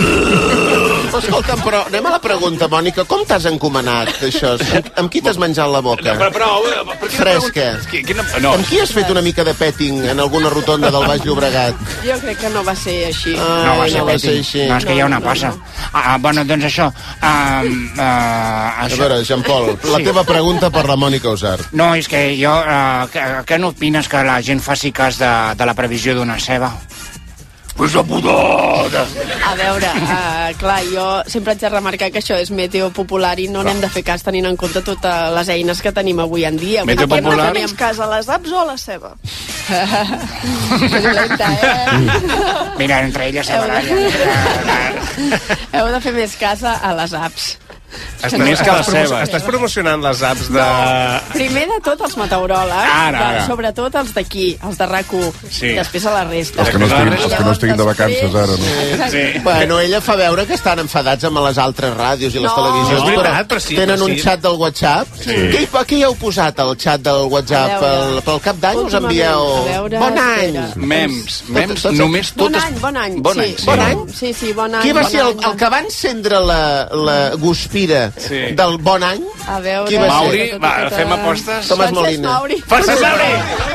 Speaker 16: Però escolta'm, però anem a la pregunta, Mònica. Com t'has encomanat, això? Amb, amb qui t'has menjat la boca?
Speaker 5: Però, però, per què no
Speaker 16: Fresca.
Speaker 5: preguntes? Qui- Quina... No.
Speaker 16: Amb qui has fet una mica de petting en alguna rotonda del Baix Llobregat?
Speaker 9: Jo crec que no va ser així.
Speaker 16: Ai,
Speaker 10: No va ser
Speaker 16: no va
Speaker 10: petting.
Speaker 16: ser així.
Speaker 10: No, és que hi ha una
Speaker 9: No,
Speaker 10: passa.
Speaker 9: no,
Speaker 10: Ah, ah, bueno, doncs això... Um, uh,
Speaker 16: A
Speaker 10: això...
Speaker 16: veure, Jean-Paul, la
Speaker 10: Sí.
Speaker 16: teva pregunta per la Mònica Usart.
Speaker 10: No, és que jo... Uh, que, què n'opines que la gent faci cas de, de la previsió d'una ceba?
Speaker 5: Pues la putada!
Speaker 9: A veure, uh, clar, jo sempre haig de remarcar que això és meteo popular i no n'hem de fer cas tenint en compte totes les eines que tenim avui en dia.
Speaker 5: Meteo
Speaker 9: Vull dir,
Speaker 5: popular?
Speaker 9: tenim
Speaker 17: Cas a les apps o a la ceba?
Speaker 9: Que dolenta, eh?
Speaker 10: Mira, entre elles...
Speaker 9: Heu de-
Speaker 10: de...
Speaker 9: Heu de fer més cas a a les apps.
Speaker 6: Estàs,
Speaker 5: Més que la
Speaker 6: estàs, promo
Speaker 5: ceba.
Speaker 6: estàs promocionant les apps de...
Speaker 9: Primer de tot els meteoròlegs,
Speaker 5: Ara, ara.
Speaker 9: de- sobretot els d'aquí, els de RAC u,
Speaker 5: Sí.
Speaker 9: després a la resta.
Speaker 8: Els que no estiguin, els que no estiguin de vacances ara, no?
Speaker 5: Sí.
Speaker 16: Bueno, ella fa veure que estan enfadats amb les altres ràdios i les
Speaker 9: No.
Speaker 16: televisions,
Speaker 6: No, és veritat, però sí,
Speaker 16: tenen
Speaker 6: però
Speaker 16: un
Speaker 6: sí.
Speaker 16: xat del WhatsApp.
Speaker 5: Sí.
Speaker 16: Què, hi- què hi heu posat al xat del WhatsApp?
Speaker 9: A veure.
Speaker 16: Pel, pel cap d'any us
Speaker 9: Últimament,
Speaker 16: envieu...
Speaker 9: a veure,
Speaker 16: Bon any!
Speaker 9: espera.
Speaker 5: Mems, mems,
Speaker 16: Tot- tot-
Speaker 5: només
Speaker 9: Bon
Speaker 5: totes...
Speaker 9: any, bon any.
Speaker 5: Bon
Speaker 9: sí,
Speaker 5: any, sí.
Speaker 16: Bon any?
Speaker 9: Sí, sí, bon any.
Speaker 16: Qui va
Speaker 9: bon
Speaker 16: ser el,
Speaker 9: any,
Speaker 16: el que va encendre la, la guspira
Speaker 5: Sí.
Speaker 16: del bon any?
Speaker 9: A veure...
Speaker 16: Qui va ser?
Speaker 5: Mauri,
Speaker 9: ta, ta,
Speaker 5: va,
Speaker 9: ta, ta.
Speaker 5: fem apostes.
Speaker 16: Tomàs
Speaker 9: Francesc
Speaker 16: Molina.
Speaker 9: Mauri.
Speaker 5: Francesc Mauri!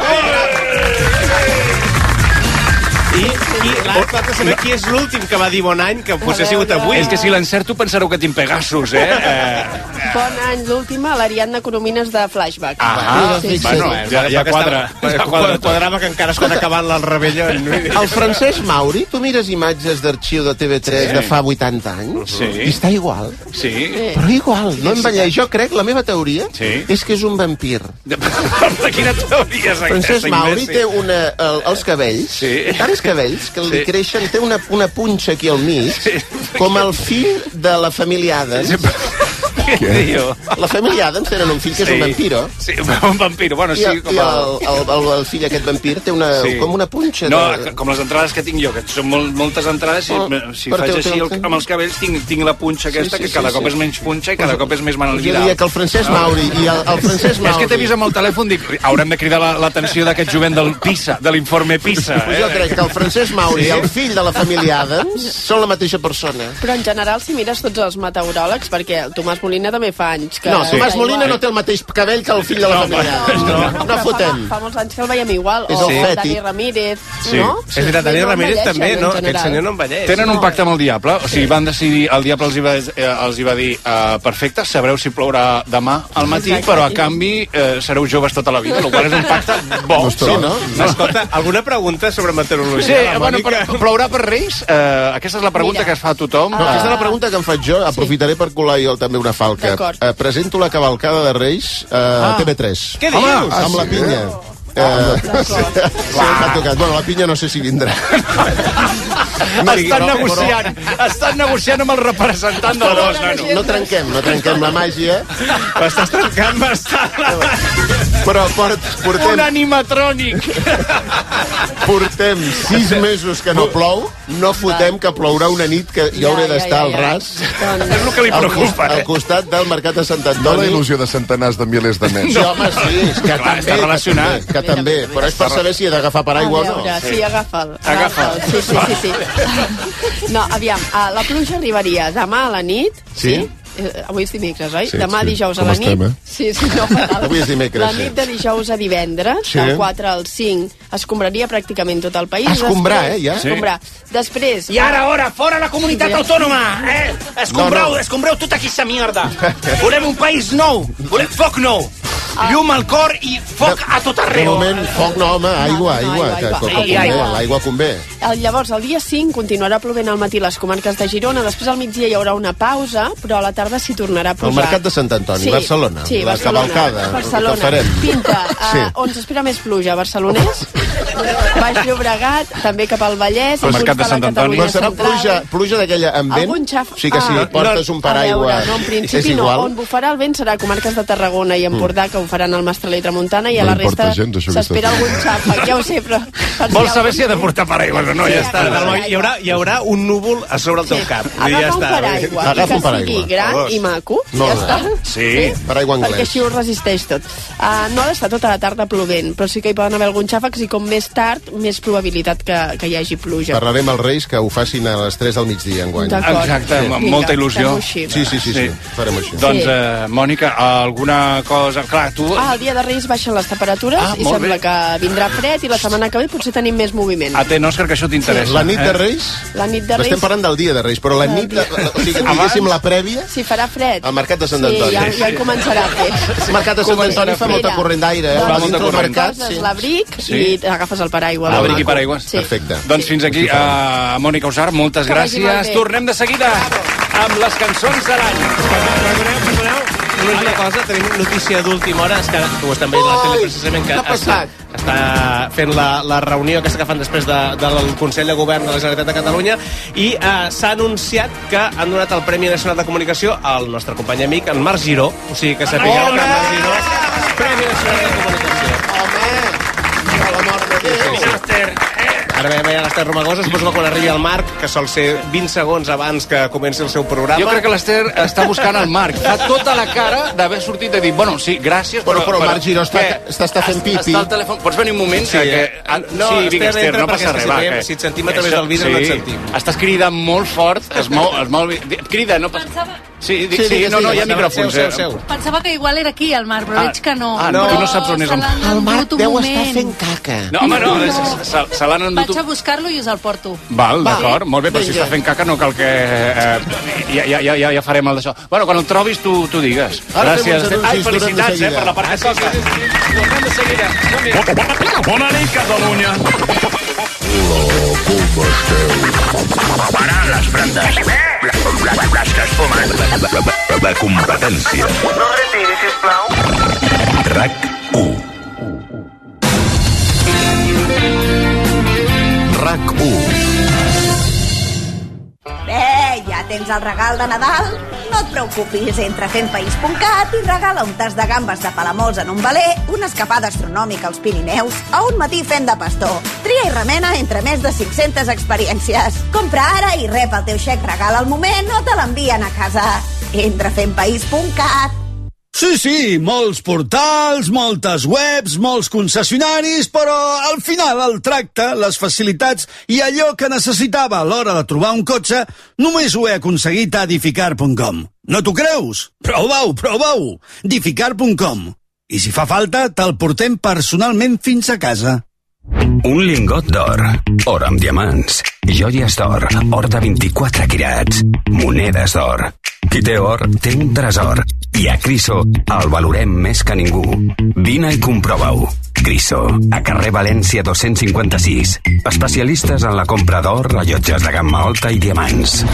Speaker 6: I, i l'altre falta saber qui és l'últim que va dir bon any, que potser ha sigut avui.
Speaker 5: És que si l'encerto pensareu que tinc Pegasus, eh? eh...
Speaker 9: Bon any, l'última, l'Ariadna Coromines de Flashback.
Speaker 5: Ah,
Speaker 9: sí, sí.
Speaker 5: bueno, ja, ja quadra. Ja quadra.
Speaker 6: Quadrava que encara estan acabant el rebellón.
Speaker 16: El Francesc Mauri, tu mires imatges d'arxiu de T V tres
Speaker 5: Sí.
Speaker 16: de fa vuitanta anys
Speaker 5: Sí.
Speaker 16: i està igual.
Speaker 5: Sí.
Speaker 16: Però igual, no envelleix. Jo crec, la meva teoria
Speaker 5: Sí.
Speaker 16: és que és un vampir.
Speaker 5: De, de quina teoria és aquesta,
Speaker 16: Francesc Mauri
Speaker 5: imbècil?
Speaker 16: té una, el, els cabells,
Speaker 5: Sí.
Speaker 16: tants cabells que li
Speaker 5: Sí.
Speaker 16: creixen, té una, una punxa aquí al mig, com el fill de la família Adams.
Speaker 5: Què diu?
Speaker 16: La família Adams tenen un fill que és un vampiro.
Speaker 5: Sí, un vampiro, bueno,
Speaker 16: I,
Speaker 5: sí,
Speaker 16: el,
Speaker 5: com
Speaker 16: i
Speaker 5: el...
Speaker 16: el, el, el, el fill aquest vampir té una,
Speaker 5: Sí.
Speaker 16: com una punxa.
Speaker 5: No,
Speaker 16: de...
Speaker 5: com les entrades que tinc jo, que són molt, moltes entrades, si,
Speaker 16: Oh,
Speaker 5: si
Speaker 16: per
Speaker 5: faig
Speaker 16: teu-
Speaker 5: així
Speaker 16: teu-
Speaker 5: el, amb els cabells tinc, tinc la punxa aquesta,
Speaker 16: sí,
Speaker 5: que
Speaker 16: sí,
Speaker 5: cada
Speaker 16: sí.
Speaker 5: cop és menys punxa i cada cop és més Manel
Speaker 16: Jo
Speaker 5: Vidal.
Speaker 16: diria que el Francesc Mauri i el, el Francesc Mauri...
Speaker 5: És que t'he vist amb el telèfon, dic, haurem de cridar la- l'atenció d'aquest jovent del PISA, de l'informe PISA.
Speaker 16: Pues jo crec que el Francesc Mauri
Speaker 5: Sí?
Speaker 16: i el fill de la família Adams són la mateixa persona.
Speaker 9: Però en general, si mires tots els meteoròlegs, perquè el Tomàs Molina Molina també fa anys. Que
Speaker 16: No,
Speaker 9: està
Speaker 16: Tomàs Molina
Speaker 9: igual.
Speaker 16: no té el mateix cabell que el fill de la família. No, no
Speaker 9: Però
Speaker 16: fotem.
Speaker 9: Fa, fa molts anys que el veiem igual.
Speaker 16: És
Speaker 9: O
Speaker 16: el fètic.
Speaker 9: Dani Ramírez,
Speaker 5: Sí.
Speaker 9: no?
Speaker 6: És veritat, Dani
Speaker 9: No
Speaker 6: Ramírez
Speaker 9: envelleixen,
Speaker 6: també,
Speaker 9: en
Speaker 6: no?
Speaker 9: general.
Speaker 6: Aquest senyor no envelleix.
Speaker 5: Tenen un
Speaker 9: No.
Speaker 5: pacte amb el diable, o sigui, van decidir, el diable els hi va, eh, els hi va dir uh, perfecte, sabreu si plourà demà al matí,
Speaker 9: Exacte.
Speaker 5: però a canvi eh, sereu joves tota la vida, el qual és un pacte bo.
Speaker 16: Sí, no?
Speaker 6: Escolta, alguna pregunta sobre meteorologia?
Speaker 5: Sí,
Speaker 6: La
Speaker 5: bueno,
Speaker 6: Mònica?
Speaker 5: però plourà per Reis? Uh, aquesta és la pregunta
Speaker 9: Mira.
Speaker 5: que es fa a tothom.
Speaker 16: No, aquesta és la pregunta que em faig jo. Aprofitaré per colar jo també una falca.
Speaker 9: D'acord.
Speaker 16: Eh, presento la cavalcada de Reis a
Speaker 6: Ah.
Speaker 16: T V tres.
Speaker 6: Què dius?
Speaker 16: Home, amb la pinya. Eh, sí, m'ha tocat. Bueno, la pinya no sé si vindrà.
Speaker 5: No, estan negociant, estan negociant amb el representant del
Speaker 16: Però
Speaker 5: dos, nano.
Speaker 16: no trenquem, no trenquem la màgia.
Speaker 6: M'estàs trencant bastant.
Speaker 16: Però port, portem,
Speaker 5: Un animatrònic.
Speaker 16: portem sis mesos que no plou, no fotem que plourà una nit que hi hauré
Speaker 9: Ja, ja,
Speaker 16: d'estar
Speaker 9: ja,
Speaker 16: al
Speaker 9: ja.
Speaker 16: ras.
Speaker 9: Doncs...
Speaker 5: És el que li
Speaker 16: al,
Speaker 5: preocupa,
Speaker 16: al
Speaker 5: eh?
Speaker 16: costat del Mercat de Sant
Speaker 8: No la
Speaker 16: Antoni.
Speaker 8: il·lusió de centenars de milers de nens.
Speaker 16: Sí, home, sí, és que
Speaker 5: Clar,
Speaker 16: també,
Speaker 5: està relacionat.
Speaker 16: Que també, que també. Però és per saber si he d'agafar paraigua o
Speaker 9: A
Speaker 16: no.
Speaker 9: veure, sí, agafa'l.
Speaker 5: Agafa'l.
Speaker 9: Sí, sí, sí, sí. No, aviam, uh, la pluja arribaria demà a la nit.
Speaker 16: Sí?
Speaker 9: Eh, avui és dimecres, oi?
Speaker 8: Sí,
Speaker 9: Demà
Speaker 8: sí.
Speaker 9: dijous
Speaker 8: Com
Speaker 9: a la nit.
Speaker 8: estem, eh?
Speaker 9: Sí, sí, no, fatal.
Speaker 16: Avui és dimecres,
Speaker 9: La
Speaker 16: sí.
Speaker 9: nit de dijous a divendres,
Speaker 16: Sí.
Speaker 9: del quatre al cinc, escombraria pràcticament tot el país.
Speaker 16: Escombrar,
Speaker 9: Després-
Speaker 16: eh, ja?
Speaker 9: Escombrar. Després...
Speaker 10: I ara, ara, fora la comunitat
Speaker 9: Sí.
Speaker 10: autònoma! Eh? Escombreu,
Speaker 16: No, no.
Speaker 10: escombreu tota aquesta mierda! Volem un país nou! Volem foc nou!
Speaker 9: Ah.
Speaker 10: Llum al cor i foc a tot
Speaker 16: De
Speaker 10: arreu!
Speaker 16: moment, foc no, home, aigua,
Speaker 9: No, no,
Speaker 16: aigua,
Speaker 9: aigua,
Speaker 16: que,
Speaker 9: aigua.
Speaker 16: que, que
Speaker 10: I
Speaker 16: convé,
Speaker 10: aigua.
Speaker 16: l'aigua convé.
Speaker 9: El, llavors, el dia cinc continuarà plovent al matí a les comarques de Girona, després al migdia hi haurà una pausa, però a la tarda s'hi tornarà a
Speaker 16: El
Speaker 9: posar.
Speaker 16: Mercat de Sant Antoni, Barcelona.
Speaker 9: Sí,
Speaker 16: la
Speaker 9: Barcelona.
Speaker 16: cavalcada,
Speaker 9: Barcelona.
Speaker 16: el que farem.
Speaker 9: Pinta, uh,
Speaker 16: Sí.
Speaker 9: on s'espera més pluja, Barcelonès, Baix Llobregat, també cap al Vallès,
Speaker 5: El
Speaker 9: alguns
Speaker 5: Mercat de
Speaker 9: per la
Speaker 5: Sant Antoni.
Speaker 9: Catalunya
Speaker 16: Però serà
Speaker 9: central.
Speaker 16: pluja, pluja d'aquella amb vent?
Speaker 9: Algun xaf...
Speaker 16: O sigui que si
Speaker 9: Ah,
Speaker 16: portes un paraigua
Speaker 9: A veure, no, en
Speaker 16: és
Speaker 9: principi no.
Speaker 16: igual?
Speaker 9: On bufarà el vent serà comarques de Tarragona i Empordà, que ho faran al Mestral i Tramuntana, i a
Speaker 8: No
Speaker 9: la
Speaker 8: importa
Speaker 9: resta
Speaker 8: gens, això que
Speaker 9: s'espera
Speaker 8: estàs
Speaker 9: algun xàfec, ja ho sé, però... per
Speaker 5: Vols saber
Speaker 9: algun-
Speaker 5: si ha de portar paraigua o no?
Speaker 9: Sí,
Speaker 5: Ja està.
Speaker 9: agafa-
Speaker 6: Hi haurà, hi haurà un núvol a sobre el teu cap. I ja
Speaker 9: Agafa un
Speaker 6: està.
Speaker 9: paraigua,
Speaker 16: Agafa
Speaker 9: i que
Speaker 16: un paraigua.
Speaker 9: sigui gran
Speaker 6: Vamos.
Speaker 9: i maco,
Speaker 16: Molt
Speaker 9: ja
Speaker 16: bé.
Speaker 9: està.
Speaker 5: Sí.
Speaker 16: Paraigua
Speaker 9: Perquè
Speaker 16: anglès.
Speaker 9: així ho resisteix tot. Uh, no ha d'estar tota la tarda plovent, però sí que hi poden haver alguns xàfecs i com més tard, més probabilitat que, que hi hagi pluja.
Speaker 16: Parlarem als Reis que ho facin a les tres del migdia enguany.
Speaker 9: D'acord.
Speaker 5: Exacte, amb
Speaker 9: Vinga,
Speaker 5: molta il·lusió.
Speaker 9: fem-ho així.
Speaker 16: Sí, sí, sí, sí,
Speaker 5: Sí.
Speaker 16: farem així.
Speaker 5: Doncs,
Speaker 9: Sí.
Speaker 5: eh, Mònica, alguna cosa... Clar, tu...
Speaker 9: Ah, el dia de Reis baixen les temperatures
Speaker 5: Ah,
Speaker 9: i
Speaker 5: molt
Speaker 9: sembla
Speaker 5: bé.
Speaker 9: que vindrà fred i la setmana que ve potser tenim més moviment.
Speaker 5: Atent, Òscar, que això t'interessa.
Speaker 16: La nit de
Speaker 5: eh?
Speaker 16: Reis?
Speaker 9: La nit de Reis...
Speaker 16: Estem parlant del dia de Reis, però la nit, de, la, o sigui, diguéssim, la prèvia,
Speaker 9: Si farà fred.
Speaker 16: al Mercat de Sant
Speaker 9: Sí,
Speaker 16: Antoni.
Speaker 9: ja, ja en començarà a fer.
Speaker 16: El Mercat de Sant Antoni fa molta corrent d'aire, eh?
Speaker 9: Doncs
Speaker 16: Va dintre del
Speaker 5: corrent.
Speaker 16: mercat,
Speaker 9: Poses
Speaker 16: sí.
Speaker 9: l'abric
Speaker 5: Sí.
Speaker 9: i agafes el paraigua.
Speaker 5: Abric
Speaker 9: Maco.
Speaker 5: i paraigües.
Speaker 9: Sí.
Speaker 16: Perfecte.
Speaker 5: Doncs fins aquí, uh, Mònica Usar, moltes
Speaker 9: Que vagi molt
Speaker 5: gràcies.
Speaker 9: bé.
Speaker 5: Tornem de seguida amb les cançons de l'any.
Speaker 6: Perdoneu, perdoneu. Només una cosa, tenim notícia d'última hora, és que ho estan veient a la tele precisament, que
Speaker 16: què ha passat?
Speaker 6: està, està fent la, la reunió aquesta que fan després de, del Consell de Govern de la Generalitat de Catalunya i eh, s'ha anunciat que han donat el Premi Nacional de Comunicació al nostre company amic, en Marc Giró. O sigui que sapigueu que en Marc Giró, Premi Nacional de Comunicació.
Speaker 16: Home, per l'amor de Déu.
Speaker 6: Ara veiem allà l'Ester Romagosa, suposo que quan arribi el Marc, que sol ser vint segons abans que comenci el seu programa...
Speaker 5: Jo crec que l'Ester està buscant el Marc. Fa tota la cara d'haver sortit de dir, bueno, sí, gràcies,
Speaker 16: Però, però
Speaker 5: però
Speaker 16: Marc Giró està,
Speaker 5: què?
Speaker 16: està, està fent pipi.
Speaker 5: Està al telèfon. Pots venir un moment?
Speaker 6: Sí,
Speaker 5: que, que...
Speaker 6: eh?
Speaker 5: Ah,
Speaker 6: No,
Speaker 5: sí,
Speaker 6: Esther,
Speaker 5: vinga, Esther,
Speaker 6: entra
Speaker 5: no
Speaker 6: perquè
Speaker 5: passa
Speaker 6: és que
Speaker 5: res,
Speaker 6: si
Speaker 5: va.
Speaker 6: veiem-
Speaker 5: que-
Speaker 6: si et sentim a través
Speaker 5: Això-
Speaker 6: del vidre no et sentim.
Speaker 5: Estàs cridant molt fort, es mou, es mou... Crida, no passa... Sí, dic,
Speaker 16: Sí,
Speaker 5: sí,
Speaker 16: digues,
Speaker 5: no, no, hi ha
Speaker 16: digues.
Speaker 5: micròfons.
Speaker 6: Seu,
Speaker 5: eh?
Speaker 6: seu, seu.
Speaker 17: Pensava que igual era aquí, el Marc, però
Speaker 5: Ah,
Speaker 17: veig que no.
Speaker 5: ah, no,
Speaker 17: Però
Speaker 5: tu no saps on és
Speaker 17: se
Speaker 5: el-
Speaker 17: l'han
Speaker 16: El Marc
Speaker 17: endut un
Speaker 16: deu
Speaker 17: moment.
Speaker 16: estar fent caca.
Speaker 5: No, home, no, se, se, se l'han endut...
Speaker 17: Vaig a buscar-lo i us el porto.
Speaker 5: Val, d'acord, molt bé, però si
Speaker 16: Vinga.
Speaker 5: està fent caca no cal que... Eh, ja, ja, ja, ja, ja farem el d'això. Bueno, quan el trobis tu, tu digues.
Speaker 16: Ara fem uns
Speaker 5: Gràcies.
Speaker 16: anuncis,
Speaker 5: Ai,
Speaker 16: tornem de
Speaker 5: felicitats, eh,
Speaker 16: seguida.
Speaker 5: per la part que toca. Tornem de seguida. Som-hi. Bona nit, Catalunya.
Speaker 2: Parar les brandes. Les que es fumen. La competència.
Speaker 18: No retiri, sisplau.
Speaker 2: RAC u. RAC u.
Speaker 19: Bé, ja tens el regal de Nadal? No et preocupis, entra a fent país punt cat i regala un tas de gambes de Palamós en un veler, una escapada astronòmica als Pirineus o un matí fent de pastor. Tria i remena entre més de cinc-centes experiències. Compra ara i rep el teu xec regal al moment o te l'envien a casa. Entra a fent país punt cat.
Speaker 20: Sí, sí, molts portals, moltes webs, molts concessionaris, però al final el tracte, les facilitats i allò que necessitava a l'hora de trobar un cotxe només ho he aconseguit a Dificar punt com. No t'ho creus? Prova-ho, prova-ho! Dificar punt com. I si fa falta, te'l portem personalment fins a casa.
Speaker 21: Un lingot d'or, or amb diamants, joies d'or, or de vint-i-quatre quirats, monedes d'or. Qui té or, té un tresor. I a Criso el valorem més que ningú. Vine i comprova-ho. Criso, a carrer València dos-cents cinquanta-sis. Especialistes en la compra d'or, rellotges de gamma alta i diamants.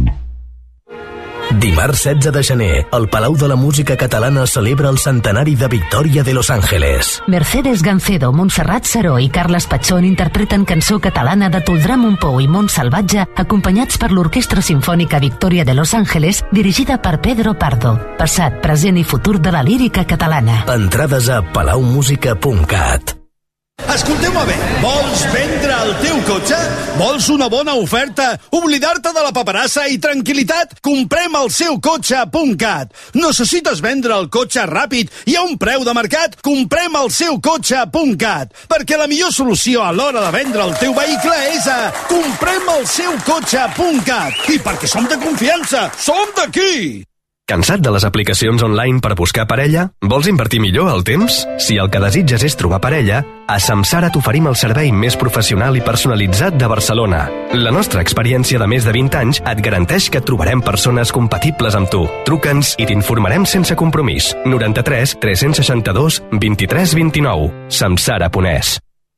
Speaker 22: Dimarts setze de gener, el Palau de la Música Catalana celebra el centenari de Victòria de Los Ángeles.
Speaker 23: Mercedes Gancedo, Montserrat Saró i Carles Pachón interpreten cançó catalana de Toldrà Montpou i Mont Salvatge, acompanyats per l'Orquestra Simfònica Victòria de Los Ángeles, dirigida per Pedro Pardo. Passat, present i futur de la lírica catalana.
Speaker 22: Entrades a palau música punt cat.
Speaker 20: Escolteu-me bé, vols vendre el teu cotxe? Vols una bona oferta? Oblidar-te de la paperassa i tranquil·litat? Comprem el seu cotxe punt cat. Necessites vendre el cotxe ràpid i a un preu de mercat? Comprem el seu cotxe punt cat. Perquè la millor solució a l'hora de vendre el teu vehicle és a comprem el seu cotxe punt cat. I perquè som de confiança, som d'aquí!
Speaker 22: Cansat de les aplicacions online per buscar parella? Vols invertir millor el temps? Si el que desitges és trobar parella, a Samsara t'oferim el servei més professional i personalitzat de Barcelona. La nostra experiència de més de vint anys et garanteix que trobarem persones compatibles amb tu. Truca'ns i t'informarem sense compromís. noranta-tres tres-cents seixanta-dos vint-i-tres vint-i-nou. Samsara punt es.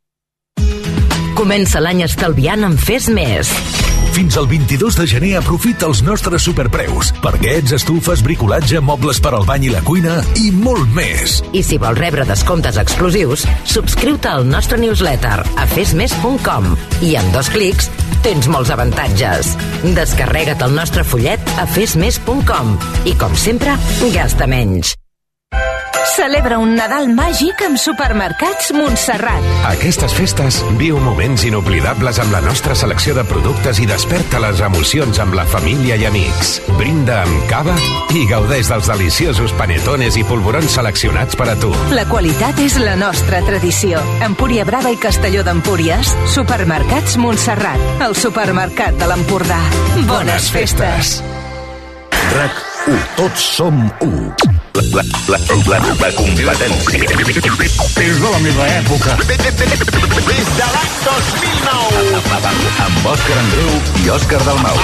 Speaker 23: Comença l'any estalviant amb Fes Més.
Speaker 24: Fins al vint-i-dos de gener aprofita els nostres superpreus. Parquets, estufes, bricolatge, mobles per al bany i la cuina i molt més.
Speaker 23: I si vols rebre descomptes exclusius, subscriu-te al nostre newsletter a fes més punt com i amb dos clics tens molts avantatges. Descarrega't el nostre fullet a fes més punt com i, com sempre, gasta menys.
Speaker 15: Celebra un Nadal màgic amb Supermercats Montserrat.
Speaker 24: Aquestes festes viu moments inoblidables amb la nostra selecció de productes i desperta les emocions amb la família i amics. Brinda amb cava i gaudeix dels deliciosos panetones i polvorons seleccionats per a tu.
Speaker 15: La qualitat és la nostra tradició. Empúria Brava i Castelló d'Empúries, Supermercats Montserrat, el supermercat de l'Empordà. Bones festes!
Speaker 24: RAC u. Tots som u. La, la, la, la, la competència.
Speaker 4: És de la meva època.
Speaker 16: Des de l'any dos mil nou.
Speaker 21: Amb Òscar Andreu i Òscar Dalmau.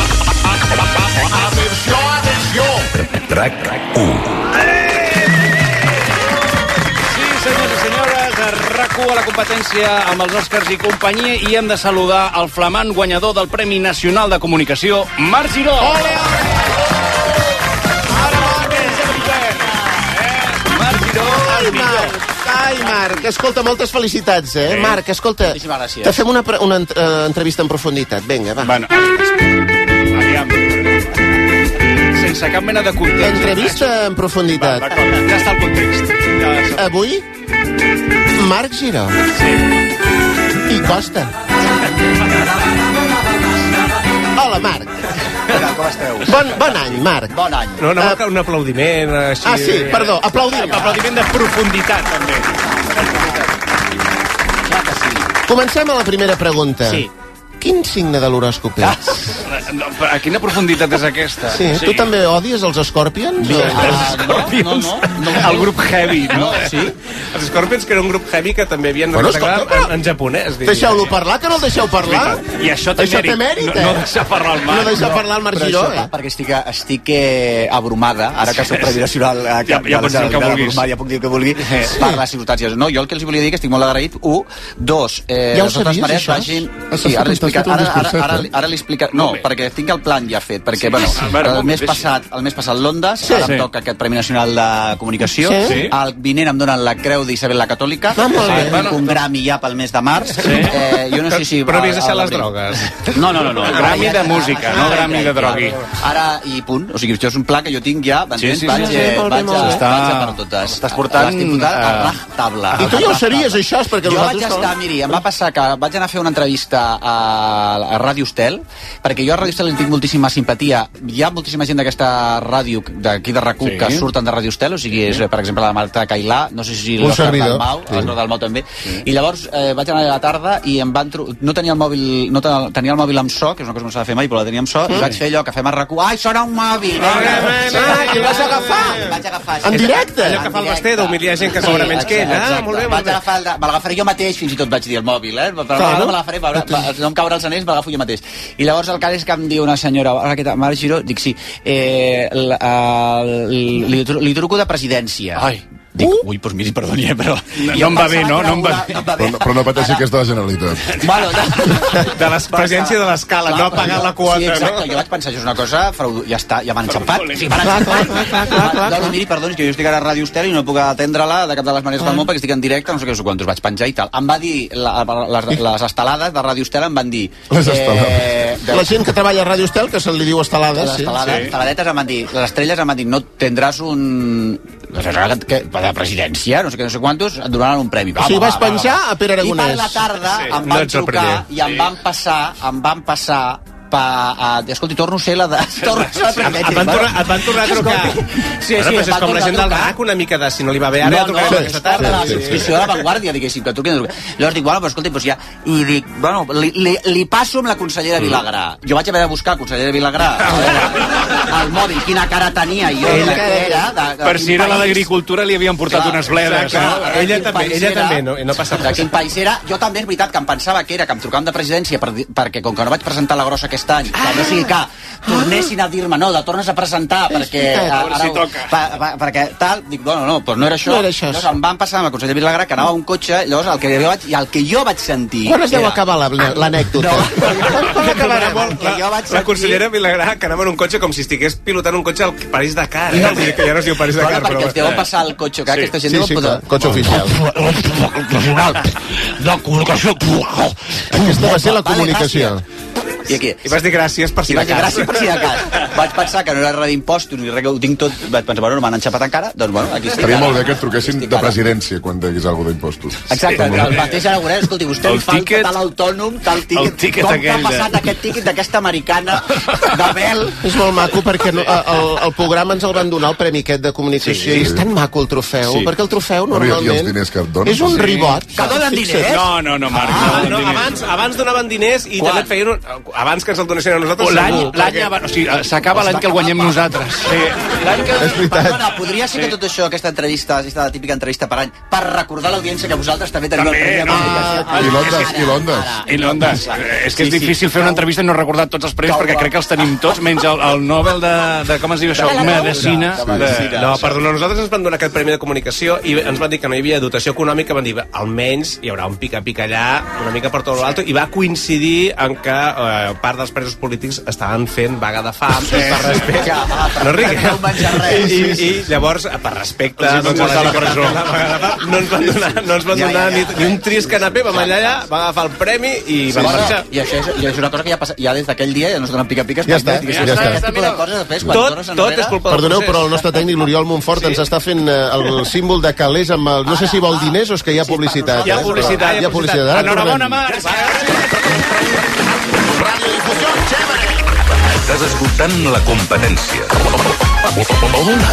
Speaker 16: Atenció, atenció.
Speaker 21: RAC u.
Speaker 5: Sí, senyors i senyores, a RAC u, a la competència amb els Òscars i companyia, i hem de saludar el flamant guanyador del Premi Nacional de Comunicació, Marc Giró.
Speaker 16: Ole, ole! Ai, Marc, ai, Marc, escolta, moltes felicitats, eh? Sí. Marc, escolta, te fem una, una uh, entrevista en profunditat. Vinga, va.
Speaker 5: Bueno, aviam. Sense cap mena de context.
Speaker 16: Entrevista en profunditat.
Speaker 5: Va, ja està el context. Ja està.
Speaker 16: Avui, Marc Giró.
Speaker 5: Sí.
Speaker 16: I Costa. Hola, Marc.
Speaker 25: Hola, com esteu?
Speaker 16: Bon, bon any, Marc.
Speaker 25: Bon any.
Speaker 6: No, no, uh, un aplaudiment. Així...
Speaker 16: Ah, sí, perdó, aplaudiment.
Speaker 5: Aplaudiment de profunditat, també.
Speaker 25: Clar que sí.
Speaker 16: Comencem a la primera pregunta.
Speaker 5: Sí.
Speaker 16: Quin signe de l'horòscop ets?
Speaker 5: No, a quina profunditat és aquesta?
Speaker 16: Sí, sí. Tu també odies els Scorpions?
Speaker 5: Sí, o... els Scorpions? No, no, no, no. El grup heavy, no?
Speaker 6: Sí. Els Scorpions, que era un grup heavy que també havien
Speaker 16: bueno,
Speaker 6: regalat en, en japonès.
Speaker 16: Deixeu-lo parlar, que no el deixeu parlar?
Speaker 5: I això té
Speaker 16: això
Speaker 5: mèrit.
Speaker 16: Té mèrit,
Speaker 5: eh? No, no deixar parlar el Marc.
Speaker 16: No deixar parlar el Marc Giró, eh?
Speaker 25: Perquè estic, estic eh, abrumada, ara que soc Premi Nacional eh,
Speaker 5: ja, ja pots dir el que vulguis.
Speaker 25: Ja puc dir el que vulgui, sí. Per les circumstàncies. No, jo el que els volia dir que estic molt agraït, un, dos, eh,
Speaker 16: ja ho sabies, això?
Speaker 25: Vagin... Sí, ara l'he explicat. Ara, ara, ara, ara l'he explicat. No, perquè tinc el plan ja fet, perquè, bueno, el mes passat, el mes passat Londres, ara em toca aquest Premi Nacional de Comunicació, el vinent em donen la Creu d'Isabel la Catòlica, un Grammy ja pel mes de març, jo no sé si...
Speaker 6: Però havies deixat les drogues.
Speaker 25: No, no, no, no.
Speaker 5: Grammy de música, no Grammy de drogui.
Speaker 25: Ara, i punt, o sigui, això és un pla que jo tinc ja, vaig a per totes.
Speaker 5: Estàs portant...
Speaker 25: a rac tabla.
Speaker 16: I tu ja ho sabies, això, perquè
Speaker 25: jo vaig estar, miri, em va passar que vaig anar a fer una entrevista a a Ràdio Estel, perquè jo a Ràdio Estel en tinc moltíssima simpatia. Hi ha moltíssima gent d'aquesta ràdio d'aquí de RAC1 sí. que surten de Ràdio Estel, o sigui, és, per exemple, la Marta Cailà, no sé si l'Òscar Dalmau, sí. l'Òscar Dalmau també. Sí. I llavors eh, vaig anar a la tarda i em van tro... no tenia el mòbil, no tenia el mòbil amb so, que és una cosa que no s'ha de fer mai, però la tenia amb so, mm. i vaig fer allò que fem a RAC1. Ai, sona un mòbil!
Speaker 16: I vas agafar?
Speaker 25: Vaig agafar.
Speaker 16: En directe?
Speaker 6: Allò que fa el Basté, d'humiliar gent que cobra menys que ell. Ah, molt bé, molt bé.
Speaker 25: Me l'agafaré jo mateix, fins i tot vaig dir el mòbil, eh? Però no me l'agafaré, no em caurà els anells, me l'agafo jo mateix. I llavors el cas és que em diu una senyora, hola, què tal, Marc Giró? Dic, sí, eh, li, li truco de presidència. Ai. Dic, ui, doncs miri, perdoni, però...
Speaker 5: No, no em va bé, no? No em va bé.
Speaker 8: Però, però no pateixi que és de la Generalitat.
Speaker 25: Bueno, de,
Speaker 6: de la presidència de l'escala, no pagar la quota,
Speaker 25: sí, exacte,
Speaker 6: no?
Speaker 25: Jo vaig pensar, això és una cosa, fraudu... ja està, ja m'han enxampat. Sí, m'han enxampat. No, miri, perdoni, que jo estic ara a Ràdio Estel i no puc atendre-la de cap de les maneres del món perquè estic en directe, no sé què, no sé quantos vaig penjar i tal. Em va dir, la, les, les estelades de Ràdio Estel em van dir...
Speaker 8: Les estelades.
Speaker 16: La gent que treballa a Ràdio Estel, que se li diu estelades,
Speaker 25: sí. Les esteladetes em van dir, les estrelles em van dir, no tindràs un... de presidència, no sé què, no sé quantos, et donaran un premi.
Speaker 16: O sigui, vas penjar a Pere Aragonès.
Speaker 25: I per la tarda sí. em van trucar i em van passar, em van passar pa, a, escolti, torno a ser la de... Torno a ser la
Speaker 6: et, van tornar, et van tornar a trucar. Sí, sí, bueno, però és com la gent del R A C, una mica de si no li va bé ara,
Speaker 25: no, no, aquesta tarda, la subscripció de l'avantguàrdia, diguéssim, que truquen. Llavors dic, bueno, però escolti, doncs ja... I dic, bueno, li, li, li passo amb la consellera Vilagrà. Jo vaig haver de buscar consellera Vilagrà al mòbil, quina cara tenia jo, ella, que era... De, de,
Speaker 5: per si era la d'Agricultura li havien portat clar, unes bledes.
Speaker 6: No? Ella també, ella també, no, no passa
Speaker 25: res. De quin país era? Jo també és veritat que em pensava que era que em trucaven de presidència per, perquè com que no vaig presentar la grossa aquest any, que no sigui que tornessin a dir-me, no, la tornes a presentar perquè, ara,
Speaker 5: si toca.
Speaker 25: Pa, pa, perquè tal, dic, bueno, no, doncs no era això.
Speaker 16: No era això.
Speaker 25: Llavors em van passar amb el conseller Vilagrà que anava a un cotxe, llavors el que jo vaig, i el que jo vaig sentir...
Speaker 16: Quan es deu era... acabar l'anècdota?
Speaker 25: No,
Speaker 6: quan acabarà? La consellera Vilagrà que anava en un cotxe com si estigués pilotant un cotxe al París-Dakar, eh? No, que ja no es diu París-Dakar,
Speaker 25: però... Perquè es deuen passar el cotxe, que aquesta gent
Speaker 16: sí, sí,
Speaker 25: posar...
Speaker 16: cotxe oficial.
Speaker 25: La comunicació...
Speaker 16: Aquesta va ser la comunicació.
Speaker 25: I aquí?
Speaker 6: I vas dir gràcies per si de cas.
Speaker 25: Gràcies per si de cas. Vaig pensar que no era res d'impostos ni res que ho tinc tot. Vaig pensar, bueno, no m'han enxapat encara, doncs bueno, aquí estic.
Speaker 8: Estaria molt bé que et truquessin de presidència quan deguis alguna d'impostos.
Speaker 25: Exacte, el mateix Aragonès, escolti, vostè li falta tal autònom, tal tíquet, com t'ha passat aquest tíquet d'aquesta americana de Bel.
Speaker 16: És molt maco perquè no, el, el programa ens el van donar el premi aquest de comunicació i és tan maco el trofeu, perquè el trofeu normalment és un ribot.
Speaker 25: Que donen diners?
Speaker 5: No, no, no, Marc.
Speaker 6: Abans donaven diners i també et feien abans que ens el donessin a nosaltres.
Speaker 5: L'any, l'any, o sigui, s'acaba l'any que el guanyem nosaltres. Sí, l'any que...
Speaker 16: És veritat.
Speaker 25: Perdona, podria ser que tot això, aquesta entrevista, aquesta típica entrevista per any, per recordar l'audiència que vosaltres també teniu el premi de comunicació.
Speaker 8: I l'Ondes, i l'Ondes.
Speaker 5: I l'Ondes. És que és difícil fer una entrevista i no recordar tots els premis perquè crec que els tenim tots, menys el, el Nobel de, de, com es diu això, Medicina.
Speaker 6: No, perdona, nosaltres ens van donar aquest premi de comunicació i ens van dir que no hi havia dotació econòmica, van dir, almenys hi haurà un pica-pica allà, una mica per tot l'alto, i va coincidir en que eh, part dels presos polítics estaven fent vaga de fam sí. per respecte no rigui I, i llavors per respecte doncs, a la presó no ens van donar, no ens van donar ja, ja, ja. Ni, ni un trist canapé, vam allà, allà va agafar el premi i sí, vam marxar
Speaker 25: i això és, i és una cosa que ja, passa, ja des d'aquell dia ja no es donen pica-piques
Speaker 16: ja està, ja
Speaker 25: ja
Speaker 16: està,
Speaker 25: ja està.
Speaker 6: tot, tot és culpa
Speaker 16: perdoneu però el nostre tècnic l'Oriol Montfort sí. ens està fent el símbol de calés amb el, no sé si vol diners o és que hi ha publicitat
Speaker 6: hi ha publicitat,
Speaker 16: hi ha publicitat.
Speaker 5: Enhorabona Marc.
Speaker 2: Radiodifusió, chévere. Estàs escoltant La Competència. Hola.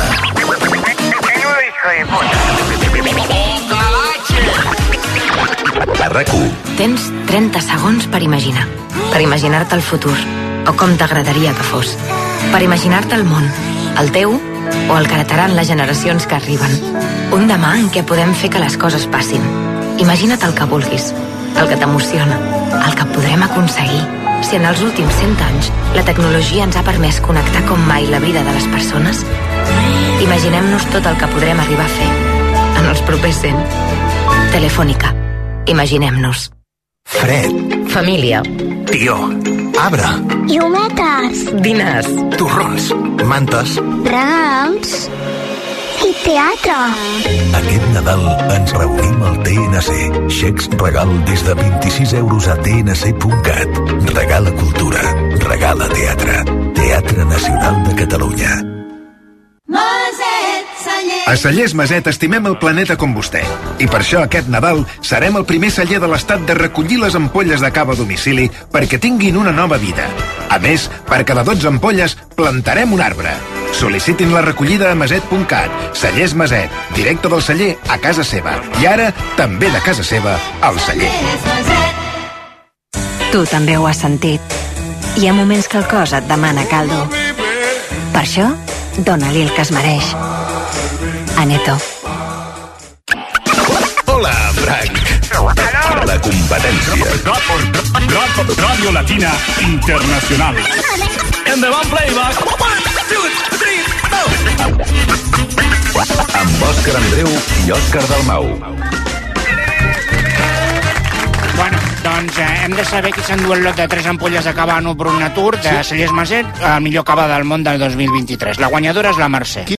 Speaker 2: A RAC u.
Speaker 23: Tens trenta segons per imaginar. Per imaginar-te el futur, o com t'agradaria que fos. Per imaginar-te el món, el teu o el que heretaran les generacions que arriben. Un demà en què podem fer que les coses passin. Imagina't el que vulguis, el que t'emociona, el que podrem aconseguir. Si en els últims cent anys la tecnologia ens ha permès connectar com mai la vida de les persones, imaginem-nos tot el que podrem arribar a fer en els propers cent. Telefònica. Imaginem-nos.
Speaker 21: Fred.
Speaker 23: Família.
Speaker 21: Tió. Arbre.
Speaker 1: Llumetes.
Speaker 23: Diners.
Speaker 21: Torrons. Mantes.
Speaker 1: Regals. I teatre.
Speaker 21: Aquest Nadal ens reunim al T N C. Xecs regal des de vint-i-sis euros a t n c punt cat. Regala cultura. Regala teatre. Teatre Nacional de Catalunya.
Speaker 7: Moset, Saller. A Cellers Maset estimem el planeta com vostè. I per això aquest Nadal serem el primer celler de l'estat de recollir les ampolles de cava a domicili perquè tinguin una nova vida. A més, per cada dotze ampolles plantarem un arbre. Sol·licitin la recollida a maset punt cat. Cellers Maset, directe del celler a casa seva. I ara, també de casa seva, al celler.
Speaker 11: Tu també ho has sentit. Hi ha moments que el cos et demana caldo. Per això, dona-li el que es mereix. Aneto.
Speaker 21: Hola, Frank. La competència.
Speaker 20: Radio Latina Internacional. Endavant, playback.
Speaker 21: Amb Òscar Andreu i Òscar Dalmau.
Speaker 10: Bueno, doncs eh, hem de saber qui s'endú el lot de tres ampolles de cava Brut Natur de Cellers Maset, el millor cava del món del dos mil vint-i-tres. La guanyadora és la Mercè.